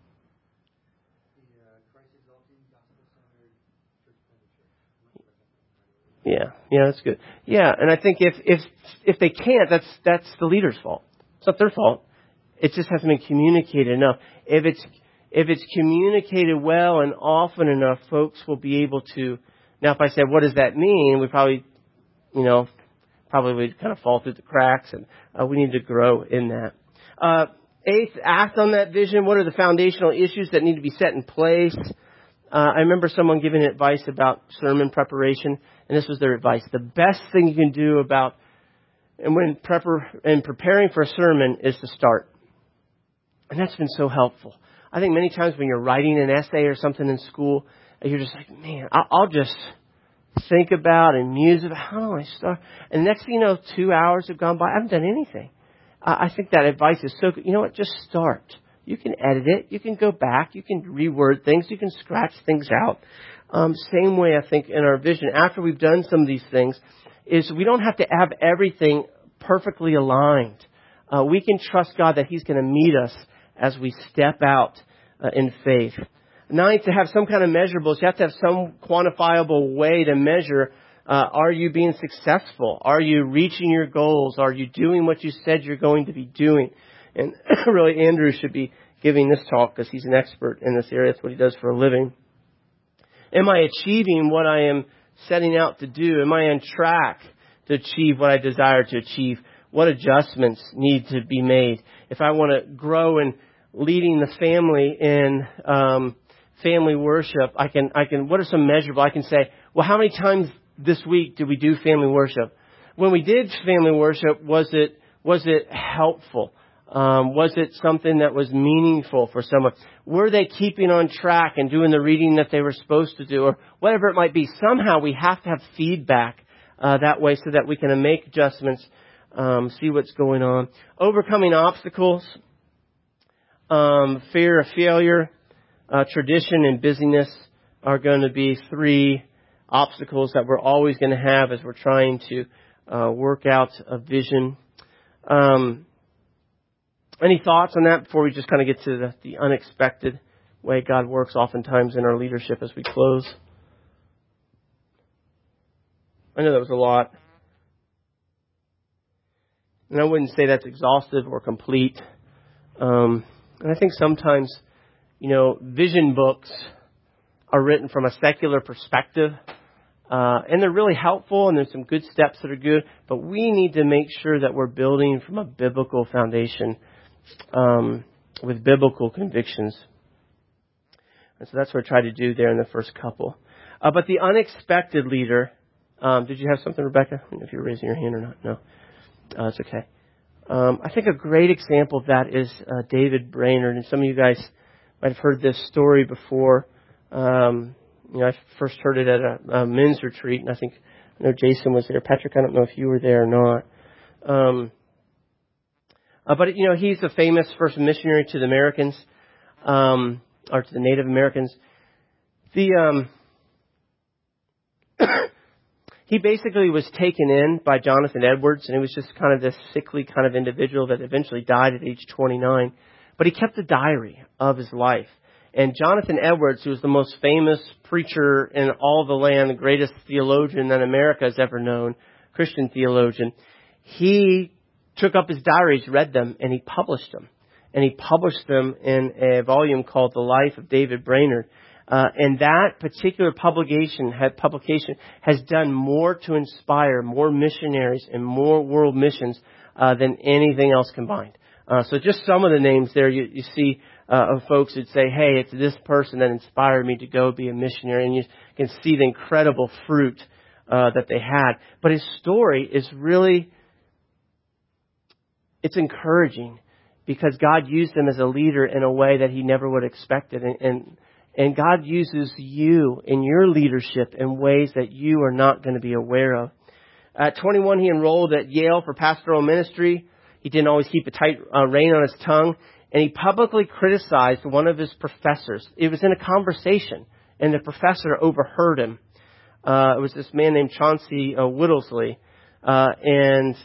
Speaker 1: Yeah, yeah, that's good. Yeah, and I think if if if they can't, that's that's the leader's fault. It's not their fault. It just hasn't been communicated enough. If it's if it's communicated well and often enough, folks will be able to. Now, if I said, what does that mean? We probably, you know, probably would kind of fall through the cracks, and uh, we need to grow in that. Uh, eighth, act on that vision. What are the foundational issues that need to be set in place? Uh, I remember someone giving advice about sermon preparation, and this was their advice. The best thing you can do about and when prepar and preparing for a sermon is to start. And that's been so helpful. I think many times when you're writing an essay or something in school, you're just like, man, I'll just think about and muse about how do I start? And next thing you know, two hours have gone by. I haven't done anything. I think that advice is so good. You know what? Just start. You can edit it. You can go back. You can reword things. You can scratch things out. Um, same way, I think, in our vision, after we've done some of these things, is we don't have to have everything perfectly aligned. Uh, we can trust God that He's going to meet us as we step out uh, in faith. Ninth, to have some kind of measurables, you have to have some quantifiable way to measure. Uh, are you being successful? Are you reaching your goals? Are you doing what you said you're going to be doing? And really, Andrew should be giving this talk because he's an expert in this area. That's what he does for a living. Am I achieving what I am setting out to do? Am I on track to achieve what I desire to achieve? What adjustments need to be made? If I want to grow in leading the family in um, family worship, I can, I can. What are some measurable? I can say, well, how many times this week did we do family worship? When we did family worship, was it was it helpful? Um, was it something that was meaningful for someone? Were they keeping on track and doing the reading that they were supposed to do, or whatever it might be? Somehow we have to have feedback uh, that way so that we can make adjustments, um, see what's going on. Overcoming obstacles, um, fear of failure, uh, tradition, and busyness are going to be three obstacles that we're always going to have as we're trying to uh, work out a vision. Um, any thoughts on that before we just kind of get to the, the unexpected way God works oftentimes in our leadership as we close? I know that was a lot. And I wouldn't say that's exhaustive or complete. Um, and I think sometimes, you know, vision books are written from a secular perspective. Uh, and they're really helpful, and there's some good steps that are good. But we need to make sure that we're building from a biblical foundation um, with biblical convictions. And so that's what I tried to do there in the first couple. Uh, but the unexpected leader, um, did you have something, Rebecca? I don't know if you're raising your hand or not. No. Uh, it's okay. Um, I think a great example of that is uh, David Brainerd. And some of you guys might have heard this story before. Um, you know, I first heard it at a, a men's retreat, and I think I know Jason was there. Patrick, I don't know if you were there or not. Um, uh, but, you know, he's the famous first missionary to the Americans, um, or to the Native Americans. The um, He basically was taken in by Jonathan Edwards, and he was just kind of this sickly kind of individual that eventually died at age twenty-nine. But he kept a diary of his life. And Jonathan Edwards, who was the most famous preacher in all the land, the greatest theologian that America has ever known, Christian theologian, he took up his diaries, read them, and he published them. And he published them in a volume called The Life of David Brainerd. Uh, and that particular publication, had, publication has done more to inspire more missionaries and more world missions uh, than anything else combined. Uh, so just some of the names there you, you see uh, of folks that say, hey, it's this person that inspired me to go be a missionary. And you can see the incredible fruit uh, that they had. But his story is really, it's encouraging because God used him as a leader in a way that he never would have expected. And, and And God uses you in your leadership in ways that you are not going to be aware of. At twenty-one, he enrolled at Yale for pastoral ministry. He didn't always keep a tight uh, rein on his tongue. And he publicly criticized one of his professors. It was in a conversation, and the professor overheard him. Uh, it was this man named Chauncey uh, Whittlesley. Uh, and,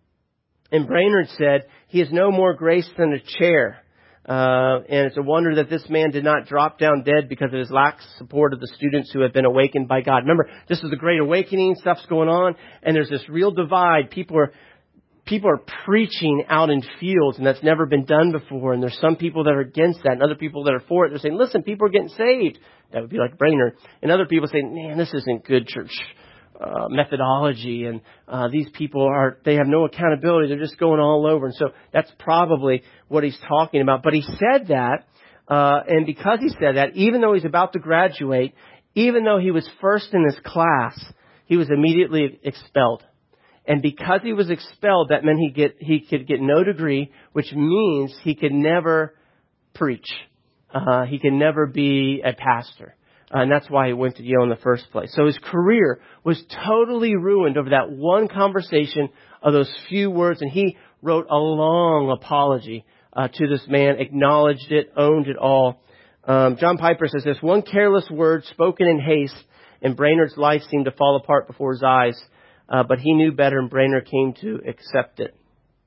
Speaker 1: and Brainerd said, he has no more grace than a chair. Uh, and it's a wonder that this man did not drop down dead because of his lax support of the students who have been awakened by God. Remember, this is the Great Awakening, stuff's going on, and there's this real divide. People are, people are preaching out in fields, and that's never been done before, and there's some people that are against that, and other people that are for it. They're saying, listen, people are getting saved. That would be like Brainerd. And other people say, man, this isn't good church Uh, methodology, and uh, these people are, they have no accountability. They're just going all over. And so that's probably what he's talking about. But he said that, uh, and because he said that, even though he's about to graduate, even though he was first in his class, he was immediately expelled. And because he was expelled, that meant he get he could get no degree, which means he could never preach. Uh, he could never be a pastor. Uh, and that's why he went to Yale in the first place. So his career was totally ruined over that one conversation of those few words. And he wrote a long apology uh, to this man, acknowledged it, owned it all. Um, John Piper says this, one careless word spoken in haste, and Brainerd's life seemed to fall apart before his eyes. Uh, but he knew better, and Brainerd came to accept it.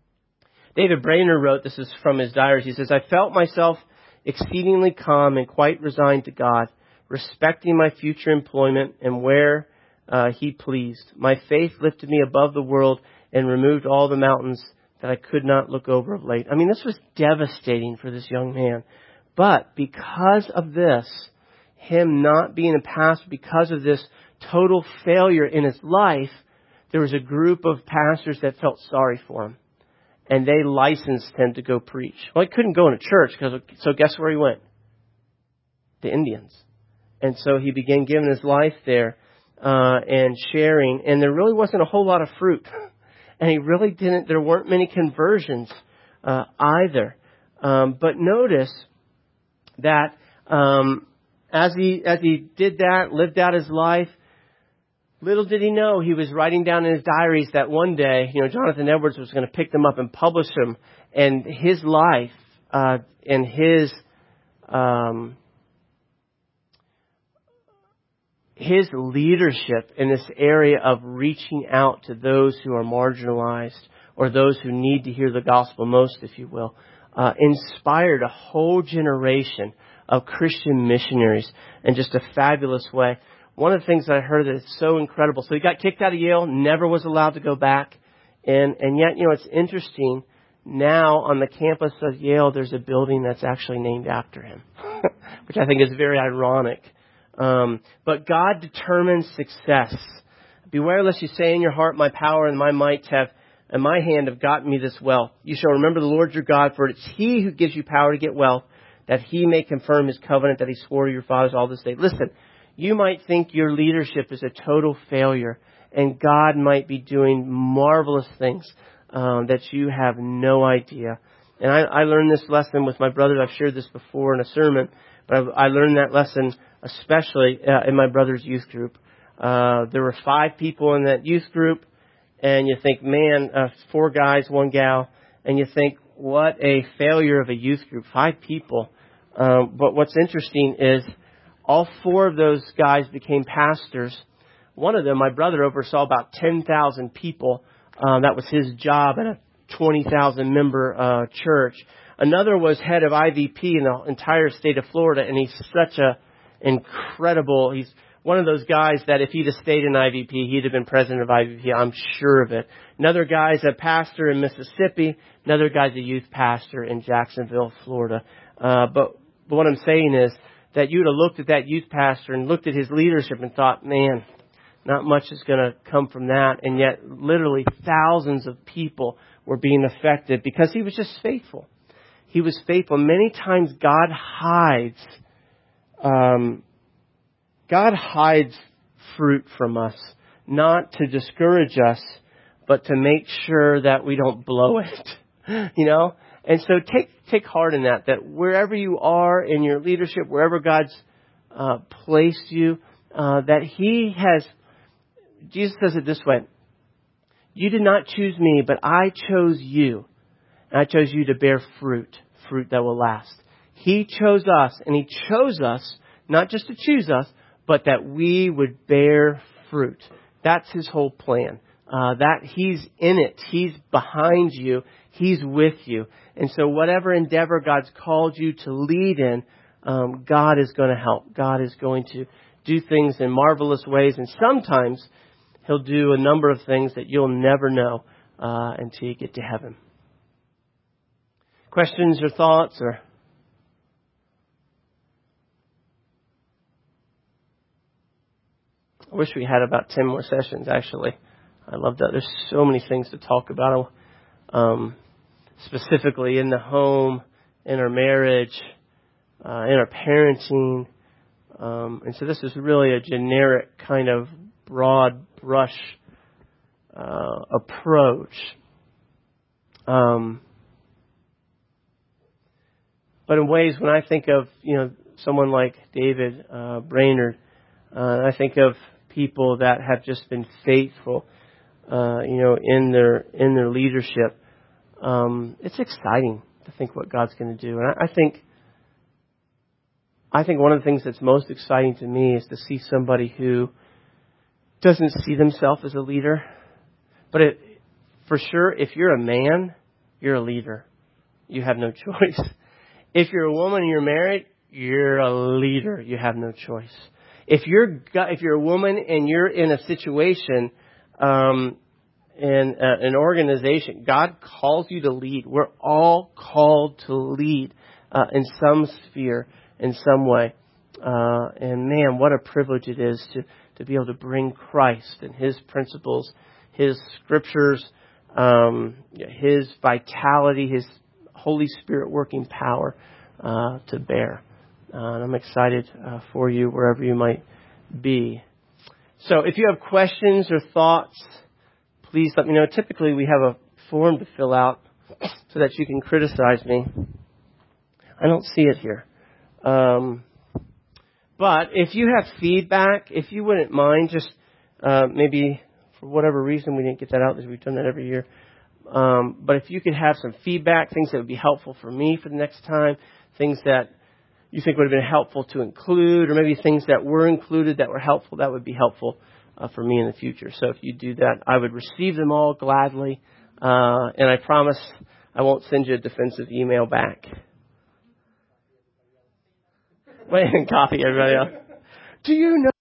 Speaker 1: David Brainerd wrote, this is from his diaries, he says, I felt myself exceedingly calm and quite resigned to God, respecting my future employment and where uh, he pleased. My faith lifted me above the world and removed all the mountains that I could not look over of late. I mean, this was devastating for this young man. But because of this, him not being a pastor, because of this total failure in his life, there was a group of pastors that felt sorry for him. And they licensed him to go preach. Well, he couldn't go into church, because so guess where he went? The Indians. And so he began giving his life there uh, and sharing. And there really wasn't a whole lot of fruit. And he really didn't, there weren't many conversions uh, either. Um, but notice that um, as he as he did that, lived out his life, little did he know he was writing down in his diaries that one day, you know, Jonathan Edwards was going to pick them up and publish them. And his life uh, and his... Um, His leadership in this area of reaching out to those who are marginalized or those who need to hear the gospel most, if you will, uh, inspired a whole generation of Christian missionaries in just a fabulous way. One of the things that I heard that is so incredible. So he got kicked out of Yale, never was allowed to go back. And, and yet, you know, it's interesting. Now on the campus of Yale, there's a building that's actually named after him, which I think is very ironic. Um, but God determines success. Beware lest you say in your heart, my power and my might have, and my hand have gotten me this wealth. You shall remember the Lord your God, for it's He who gives you power to get wealth, that He may confirm His covenant that He swore to your fathers all this day. Listen, you might think your leadership is a total failure, and God might be doing marvelous things um, that you have no idea. And I, I learned this lesson with my brothers. I've shared this before in a sermon, but I've, I learned that lesson especially uh, in my brother's youth group. Uh, there were five people in that youth group, and you think, man, uh, four guys, one gal, and you think, what a failure of a youth group, five people. Um, but what's interesting is all four of those guys became pastors. One of them, my brother, oversaw about ten thousand people. Um, that was his job at a twenty thousand member uh, church. Another was head of I V P in the entire state of Florida, and he's such a incredible, he's one of those guys that if he'd have stayed in I V P, he'd have been president of I V P. I'm sure of it. Another guy's a pastor in Mississippi. Another guy's a youth pastor in Jacksonville, Florida. Uh, but, but what I'm saying is that you'd have looked at that youth pastor and looked at his leadership and thought, man, not much is going to come from that. And yet literally thousands of people were being affected because he was just faithful. He was faithful. Many times God hides, um, God hides fruit from us, not to discourage us, but to make sure that we don't blow it, you know? And so take, take heart in that, that wherever you are in your leadership, wherever God's, uh, placed you, uh, that He has, Jesus says it this way, you did not choose me, but I chose you. And I chose you to bear fruit, fruit that will last. He chose us, and He chose us, not just to choose us, but that we would bear fruit. That's His whole plan. Uh, that He's in it. He's behind you. He's with you. And so whatever endeavor God's called you to lead in, um, God is going to help. God is going to do things in marvelous ways. And sometimes He'll do a number of things that you'll never know uh, until you get to heaven. Questions or thoughts? Or I wish we had about ten more sessions, actually. I love that. There's so many things to talk about, um, specifically in the home, in our marriage, uh, in our parenting. Um, and so this is really a generic kind of broad brush uh, approach. Um, but in ways, when I think of, you know, someone like David uh, Brainerd, uh, I think of people that have just been faithful, uh, you know, in their in their leadership. Um, it's exciting to think what God's going to do, and I, I think I think one of the things that's most exciting to me is to see somebody who doesn't see themselves as a leader, but it, for sure, if you're a man, you're a leader. You have no choice. If you're a woman and you're married, you're a leader. You have no choice. If you're if you're a woman and you're in a situation, um, in uh, an organization, God calls you to lead. We're all called to lead uh, in some sphere, in some way. Uh, and man, what a privilege it is to, to be able to bring Christ and His principles, His scriptures, um, His vitality, His Holy Spirit working power uh, to bear. Uh, and I'm excited uh, for you wherever you might be. So if you have questions or thoughts, please let me know. Typically we have a form to fill out so that you can criticize me. I don't see it here. Um, but if you have feedback, if you wouldn't mind, just uh, maybe for whatever reason we didn't get that out, because we've done that every year. Um, but if you could have some feedback, things that would be helpful for me for the next time, things that you think would have been helpful to include, or maybe things that were included that were helpful, that would be helpful uh, for me in the future. So if you do that, I would receive them all gladly. Uh, and I promise I won't send you a defensive email back. Wait and copy everybody else. Do you know?